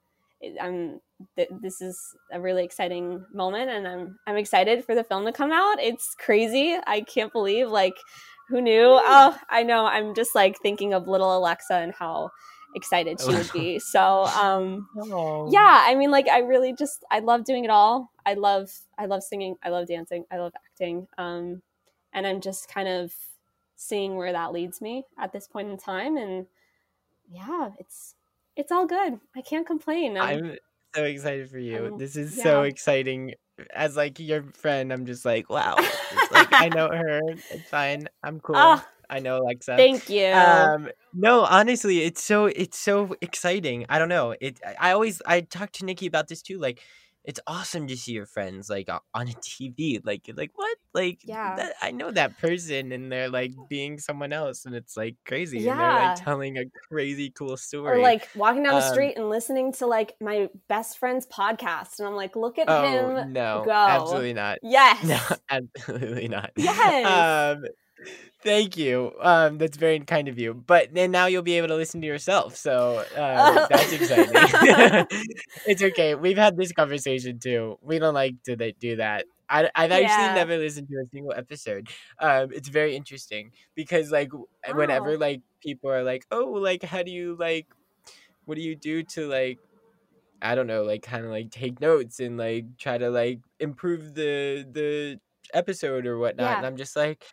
S8: this is a really exciting moment, and I'm excited for the film to come out. It's crazy. I can't believe, like, who knew? Oh, I know. I'm just like thinking of little Alexa and how excited she would be. So, yeah, I mean, like, I love doing it all. I love singing. I love dancing. I love acting. And I'm just kind of seeing where that leads me at this point in time. And yeah, it's all good. I can't complain.
S7: I'm so excited for you. This is so exciting. As like your friend, I'm just like, wow. It's like, I know her. It's fine. I'm cool. I know Alexa.
S8: Thank you.
S7: No, honestly, it's so exciting. I don't know. I talk to Nikki about this too. Like, it's awesome to see your friends like on a TV. Like, you're like, what? Like, I know that person, and they're like being someone else, and it's like crazy. And they're like telling a crazy cool story.
S8: Or like walking down the street and listening to like my best friend's podcast, and I'm like, look at him
S7: no,
S8: go.
S7: Absolutely not.
S8: Yes.
S7: No, absolutely not.
S8: Yes.
S7: Thank you. That's very kind of you. But then now you'll be able to listen to yourself. So that's exciting. It's okay. We've had this conversation too. We don't like to do that. I've actually never listened to a single episode. It's very interesting because like whenever like people are like, oh, like how do you like, what do you do to like, I don't know, like kind of like take notes and like try to like improve the episode or whatnot. And I'm just like,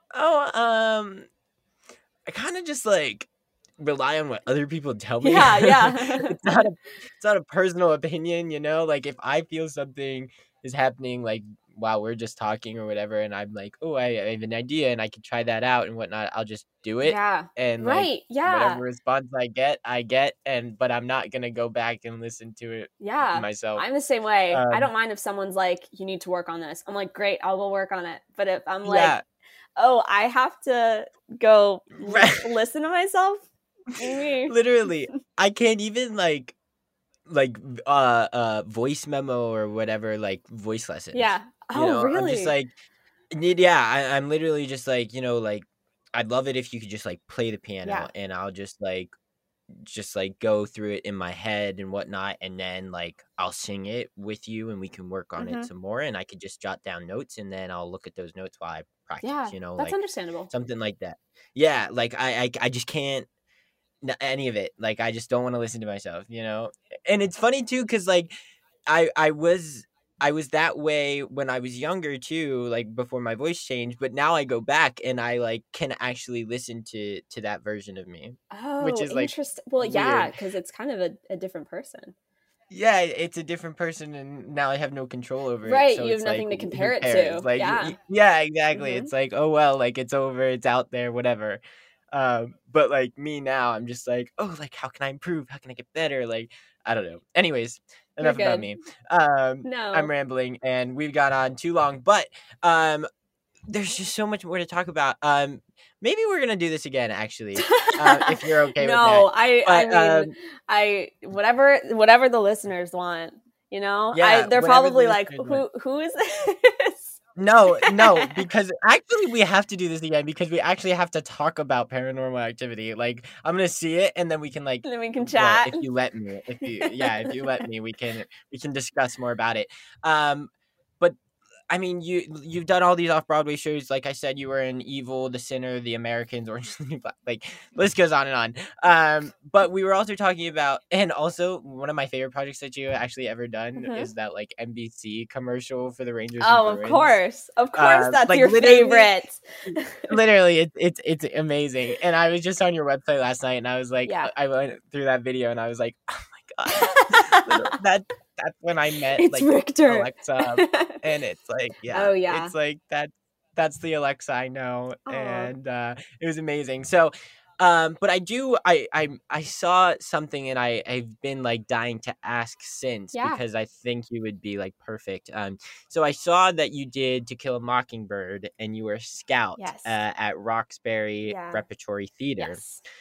S7: I kind of just like rely on what other people tell me. It's not a personal opinion, you know. Like if I feel something is happening, like while we're just talking or whatever, and I'm like, oh, I have an idea and I can try that out and whatnot, I'll just do it. And like, whatever response I get, but I'm not gonna go back and listen to it myself.
S8: I'm the same way. I don't mind if someone's like, you need to work on this. I'm like, great, I'll go work on it. But if I'm like, oh, I have to go listen to myself.
S7: Literally, I can't even like voice memo or whatever, like voice lessons.
S8: Really?
S7: I'm just like, I'm literally just like, you know, like I'd love it if you could just like play the piano and I'll just like go through it in my head and whatnot, and then like I'll sing it with you and we can work on it some more, and I could just jot down notes and then I'll look at those notes while I practice, you know,
S8: that's
S7: like
S8: understandable.
S7: Something like that. Like I just can't any of it. Like I just don't want to listen to myself, you know. And it's funny too because like I was that way when I was younger too, like before my voice changed, but now I go back and I like can actually listen to that version of me. Which is like
S8: interesting. Well, weird. Because it's kind of a different person.
S7: Yeah, it's a different person, and now I have no control over it.
S8: Right,
S7: so
S8: you have nothing to compare it to.
S7: Like, exactly. It's like, oh well, like it's over, it's out there, whatever. But like me now, I'm just like, oh, like how can I improve? How can I get better? Like I don't know. Anyways, enough about me.
S8: No,
S7: I'm rambling, and we've gone on too long. But there's just so much more to talk about. Maybe we're gonna do this again, actually, if you're okay with that.
S8: No, I mean, whatever the listeners want, you know. They're probably like, who is this?
S7: No, because actually we have to do this again because we actually have to talk about Paranormal Activity. Like I'm gonna see it and then we can like
S8: chat.
S7: If you let me, if you let me, we can discuss more about it. But I mean, you've done all these off-Broadway shows. Like I said, you were in Evil, The Sinner, The Americans, Orange is the New Black. Like, list goes on and on. But we were also talking about, and also one of my favorite projects that you actually ever done is that like NBC commercial for the Rangers.
S8: Oh, of course, that's like, your favorite.
S7: Literally, it's amazing. And I was just on your website last night, and I was like, I went through that video, and I was like, oh my god, that's when I met
S8: it's
S7: like
S8: Richter.
S7: Alexa, and it's like it's like that's the Alexa I know. Aww. And it was amazing. So but I saw something and I've been like dying to ask since because I think you would be like perfect. So I saw that you did To Kill a Mockingbird and you were a scout at Roxbury Repertory Theater.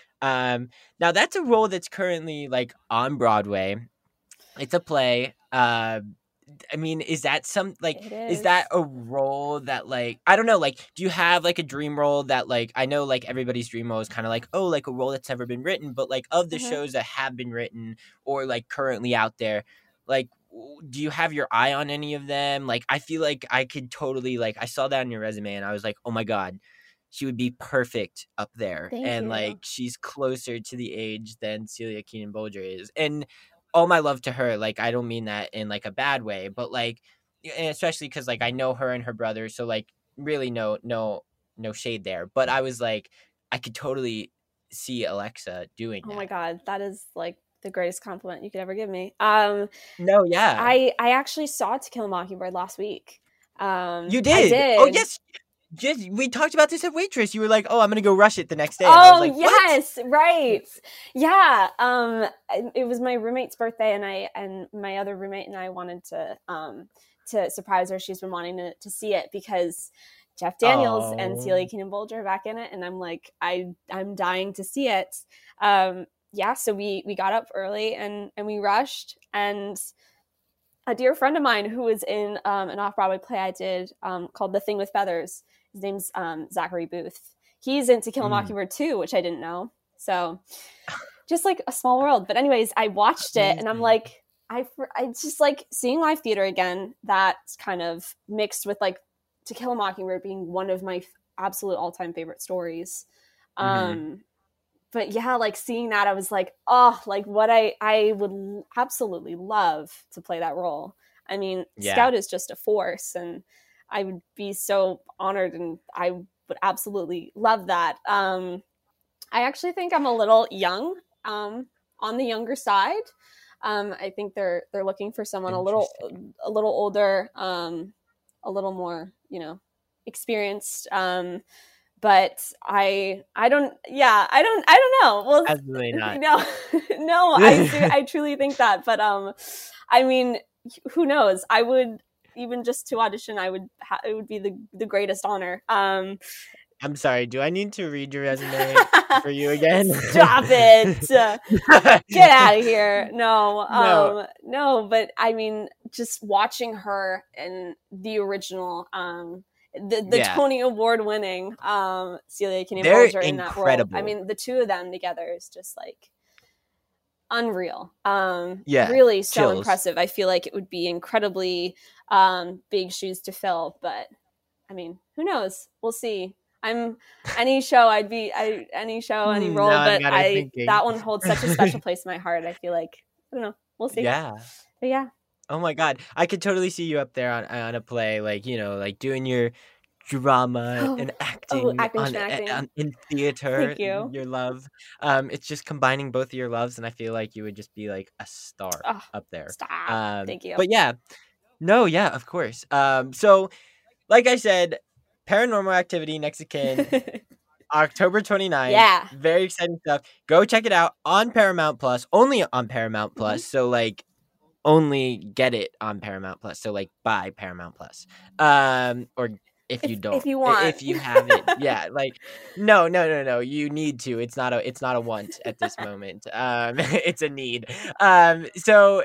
S7: Now that's a role that's currently like on Broadway. It's a play. I mean, is that is
S8: It
S7: that
S8: is.
S7: a role that like, I don't know, like, do you have like a dream role that like, I know like everybody's dream role is kind of like, oh, like a role that's never been written, but like of the
S8: Mhm.
S7: shows that have been written or like currently out there, like, do you have your eye on any of them? Like, I feel like I could totally, like, I saw that on your resume and I was like, oh my God, she would be perfect up there.
S8: Thank
S7: And
S8: you.
S7: like, she's closer to the age than Celia Keenan Bolger is. And all my love to her, like, I don't mean that in like a bad way, but like, and especially because like I know her and her brother, so like really no shade there. But I was like, I could totally see Alexa doing
S8: Oh
S7: that.
S8: my God, that is like the greatest compliment you could ever give me.
S7: No, yeah.
S8: I actually saw To Kill a Mockingbird last week.
S7: You
S8: I
S7: did?
S8: did.
S7: Oh yes. Just, we talked about this at Waitress. You were like, "Oh, I'm gonna go rush it the next day." And
S8: Oh
S7: I was like, "What?"
S8: yes, right. Yeah. It was my roommate's birthday, and my other roommate and I wanted to surprise her. She's been wanting to see it because Jeff Daniels and Celia
S7: Oh.
S8: Keenan Bolger are back in it, and I'm like, I'm dying to see it. Yeah. So we got up early and we rushed, and a dear friend of mine who was in an off-Broadway play I did called The Thing with Feathers. His name's Zachary Booth. He's in To Kill a Mockingbird too, which I didn't know. So just like a small world. But anyways, I watched it and I'm like, I just like seeing live theater again. That's kind of mixed with like To Kill a Mockingbird being one of my absolute all-time favorite stories. But yeah, like seeing that, I was like, oh, like what I would absolutely love to play that role. I mean,
S7: Yeah.
S8: Scout is just a force, and I would be so honored, and I would absolutely love that. I actually think I'm a little young, on the younger side. I think they're looking for someone a little older, a little more, experienced. But I don't know. Well,
S7: Absolutely not.
S8: No, I truly think that. But I mean, who knows? I would, even just to audition, it would be the greatest honor.
S7: I'm sorry. Do I need to read your resume for you again?
S8: Stop it! Get out of here! No, no. But I mean, just watching her in the original, the Tony Award winning Celia Keenan Bolger in that role. I mean, the two of them together is just like unreal. Really so
S7: chills.
S8: impressive. I feel like it would be incredibly big shoes to fill, but I mean, who knows? We'll see. Any role, but that one holds such a special place in my heart. I feel like, I don't know. We'll see.
S7: Yeah.
S8: But yeah.
S7: Oh my God, I could totally see you up there on a play, like, like doing your drama and acting, in theater.
S8: Thank you.
S7: Your love. It's just combining both of your loves, and I feel like you would just be like a star up there.
S8: Stop. Thank you.
S7: But yeah, no, yeah, of course. So, like I said, Paranormal Activity, Next of Kin, October 29th.
S8: Yeah.
S7: Very exciting stuff. Go check it out on Paramount Plus. Only on Paramount Plus. So like, only get it on Paramount Plus. So like, buy Paramount Plus. Or if you don't,
S8: if you want,
S7: if you have it, yeah. Like, no. You need to. It's not a want at this moment. It's a need. So.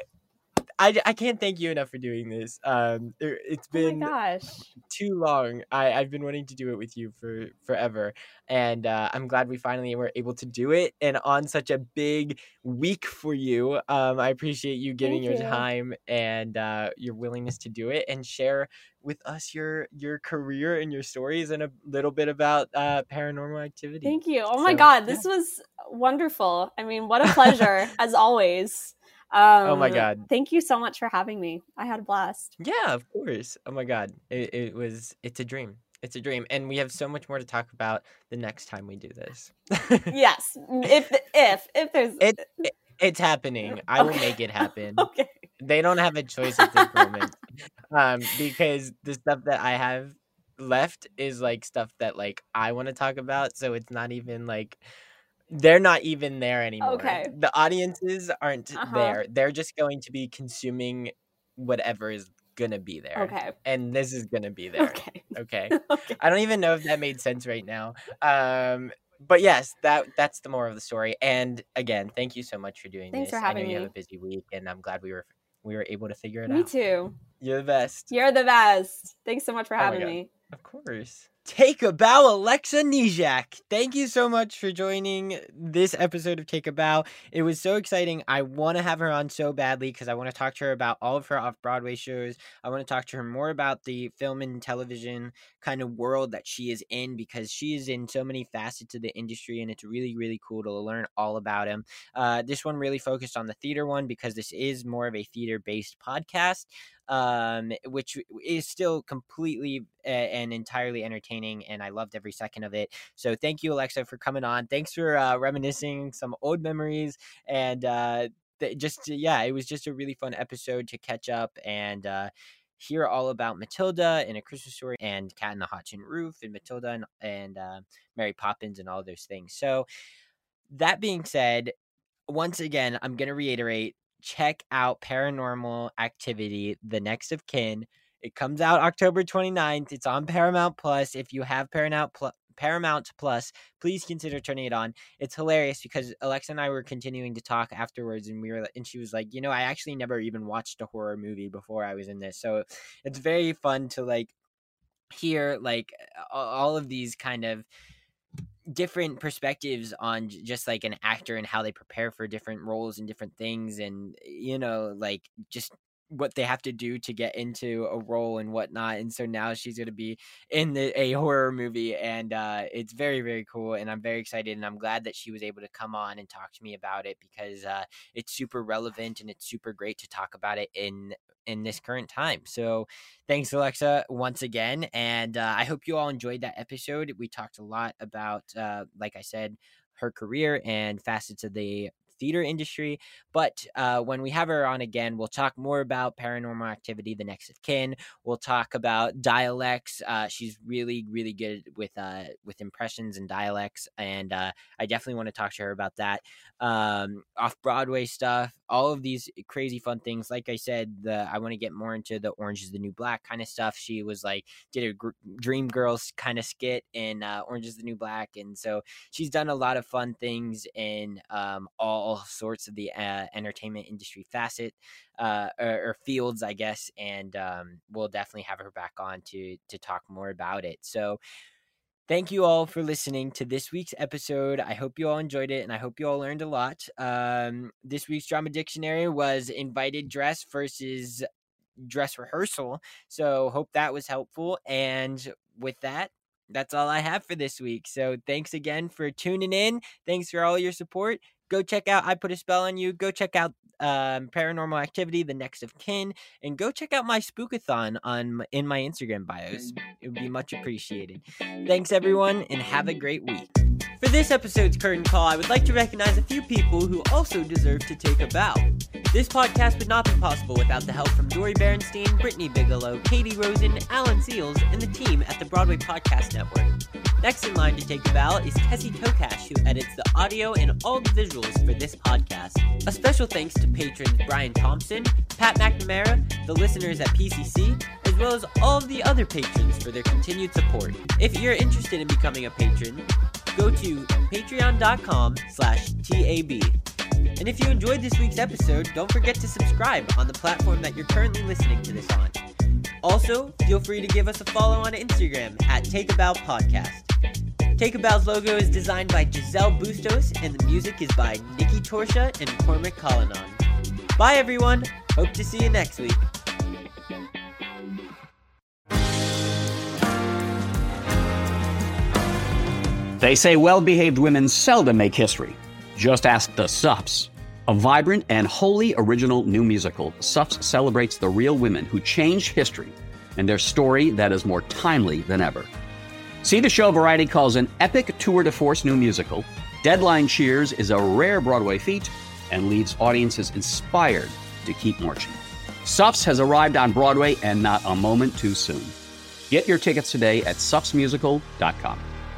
S7: I can't thank you enough for doing this. It's been too long. I've been wanting to do it with you for forever, and I'm glad we finally were able to do it, and on such a big week for you. I appreciate you giving your time and your willingness to do it and share with us your career and your stories and a little bit about Paranormal Activity.
S8: Thank you. Oh my God, this was wonderful. I mean, what a pleasure as always.
S7: Oh my God.
S8: Thank you so much for having me. I had a blast.
S7: Yeah, of course. Oh my God. It's a dream. It's a dream. And we have so much more to talk about the next time we do this.
S8: Yes. If there's
S7: it's happening. I will make it happen.
S8: Okay.
S7: They don't have a choice at this moment. Because the stuff that I have left is like stuff that like I want to talk about. So it's not even like they're not even there anymore.
S8: Okay.
S7: The audiences aren't there. They're just going to be consuming whatever is gonna be there.
S8: Okay.
S7: And this is gonna be there.
S8: Okay.
S7: Okay. I don't even know if that made sense right now. But yes, that's the moral of the story. And again, thank you so much for doing
S8: Thanks
S7: this.
S8: for having
S7: I know
S8: me.
S7: you have a busy week, and I'm glad we were able to figure it out.
S8: Me too.
S7: You're the best.
S8: You're the best. Thanks so much for
S7: Oh my
S8: having
S7: God.
S8: me.
S7: Of course. Take a Bow, Alexa Nijak. Thank you so much for joining this episode of Take a Bow. It was so exciting. I want to have her on so badly because I want to talk to her about all of her off-Broadway shows. I want to talk to her more about the film and television kind of world that she is in, because she is in so many facets of the industry, and it's really, really cool to learn all about him. This one really focused on the theater one because this is more of a theater-based podcast, which is still completely and entirely entertaining, and I loved every second of it. So thank you, Alexa, for coming on. Thanks for reminiscing some old memories, and it was just a really fun episode to catch up and hear all about Matilda and A Christmas Story and Cat in the Hot Tin Roof and Matilda and Mary Poppins and all those things. So that being said, once again, I'm going to reiterate, check out Paranormal Activity, The Next of Kin. It comes out October 29th. It's on Paramount Plus. If you have Paramount Plus, please consider turning it on. It's hilarious because Alexa and I were continuing to talk afterwards, and she was like, I actually never even watched a horror movie before I was in this. So it's very fun to hear all of these kind of different perspectives on just an actor and how they prepare for different roles and different things, and just what they have to do to get into a role and whatnot. And so now she's going to be in a horror movie, and it's very, very cool, and I'm very excited, and I'm glad that she was able to come on and talk to me about it, because it's super relevant and it's super great to talk about it in this current time. So thanks, Alexa, once again, and I hope you all enjoyed that episode. We talked a lot about, like I said, her career and facets of the theater industry, but when we have her on again, we'll talk more about Paranormal Activity, The Next of Kin. We'll talk about dialects. She's really, really good with impressions and dialects, and I definitely want to talk to her about that. Off-Broadway stuff, all of these crazy fun things. Like I said, I want to get more into the Orange is the New Black kind of stuff. She was did a Dream Girls kind of skit in Orange is the New Black, and so she's done a lot of fun things in all sorts of the entertainment industry facet or fields, I guess, and we'll definitely have her back on to talk more about it. So thank you all for listening to this week's episode. I hope you all enjoyed it, and I hope you all learned a lot. This week's Drama Dictionary was invited dress versus dress rehearsal, so hope that was helpful. And with that, that's all I have for this week. So thanks again for tuning in. Thanks for all your support. Go check out I Put a Spell on You. Go check out Paranormal Activity, The Next of Kin, and go check out my Spookathon in my Instagram bios. It would be much appreciated. Thanks, everyone, and have a great week. For this episode's Curtain Call, I would like to recognize a few people who also deserve to take a bow. This podcast would not be possible without the help from Dory Berenstein, Brittany Bigelow, Katie Rosen, Alan Seals, and the team at the Broadway Podcast Network. Next in line to take a bow is Tessie Tokash, who edits the audio and all the visuals for this podcast. A special thanks to patrons Brian Thompson, Pat McNamara, the listeners at PCC, as well as all of the other patrons for their continued support. If you're interested in becoming a patron, go to patreon.com/TAB. And if you enjoyed this week's episode, don't forget to subscribe on the platform that you're currently listening to this on. Also, feel free to give us a follow on Instagram at Take a Bow Podcast. Take a Bow's logo is designed by Giselle Bustos, and the music is by Nikki Torsha and Cormac Collinon. Bye, everyone. Hope to see you next week.
S9: They say well-behaved women seldom make history. Just ask the Suffs. A vibrant and wholly original new musical, Suffs celebrates the real women who changed history and their story that is more timely than ever. See the show Variety calls an epic tour de force new musical. Deadline cheers is a rare Broadway feat and leaves audiences inspired to keep marching. Suffs has arrived on Broadway, and not a moment too soon. Get your tickets today at suffsmusical.com.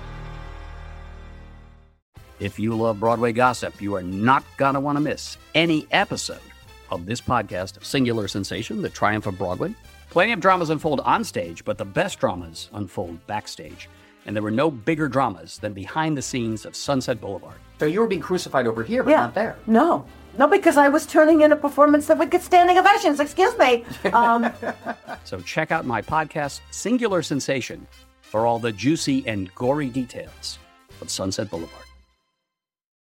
S9: If you love Broadway gossip, you are not going to want to miss any episode of this podcast of Singular Sensation, The Triumph of Broadway. Plenty of dramas unfold on stage, but the best dramas unfold backstage. And there were no bigger dramas than behind the scenes of Sunset Boulevard.
S5: So you were being crucified over here, but not there.
S12: No. No, because I was turning in a performance that would get standing ovations. Excuse me.
S9: So check out my podcast, Singular Sensation, for all the juicy and gory details of Sunset Boulevard.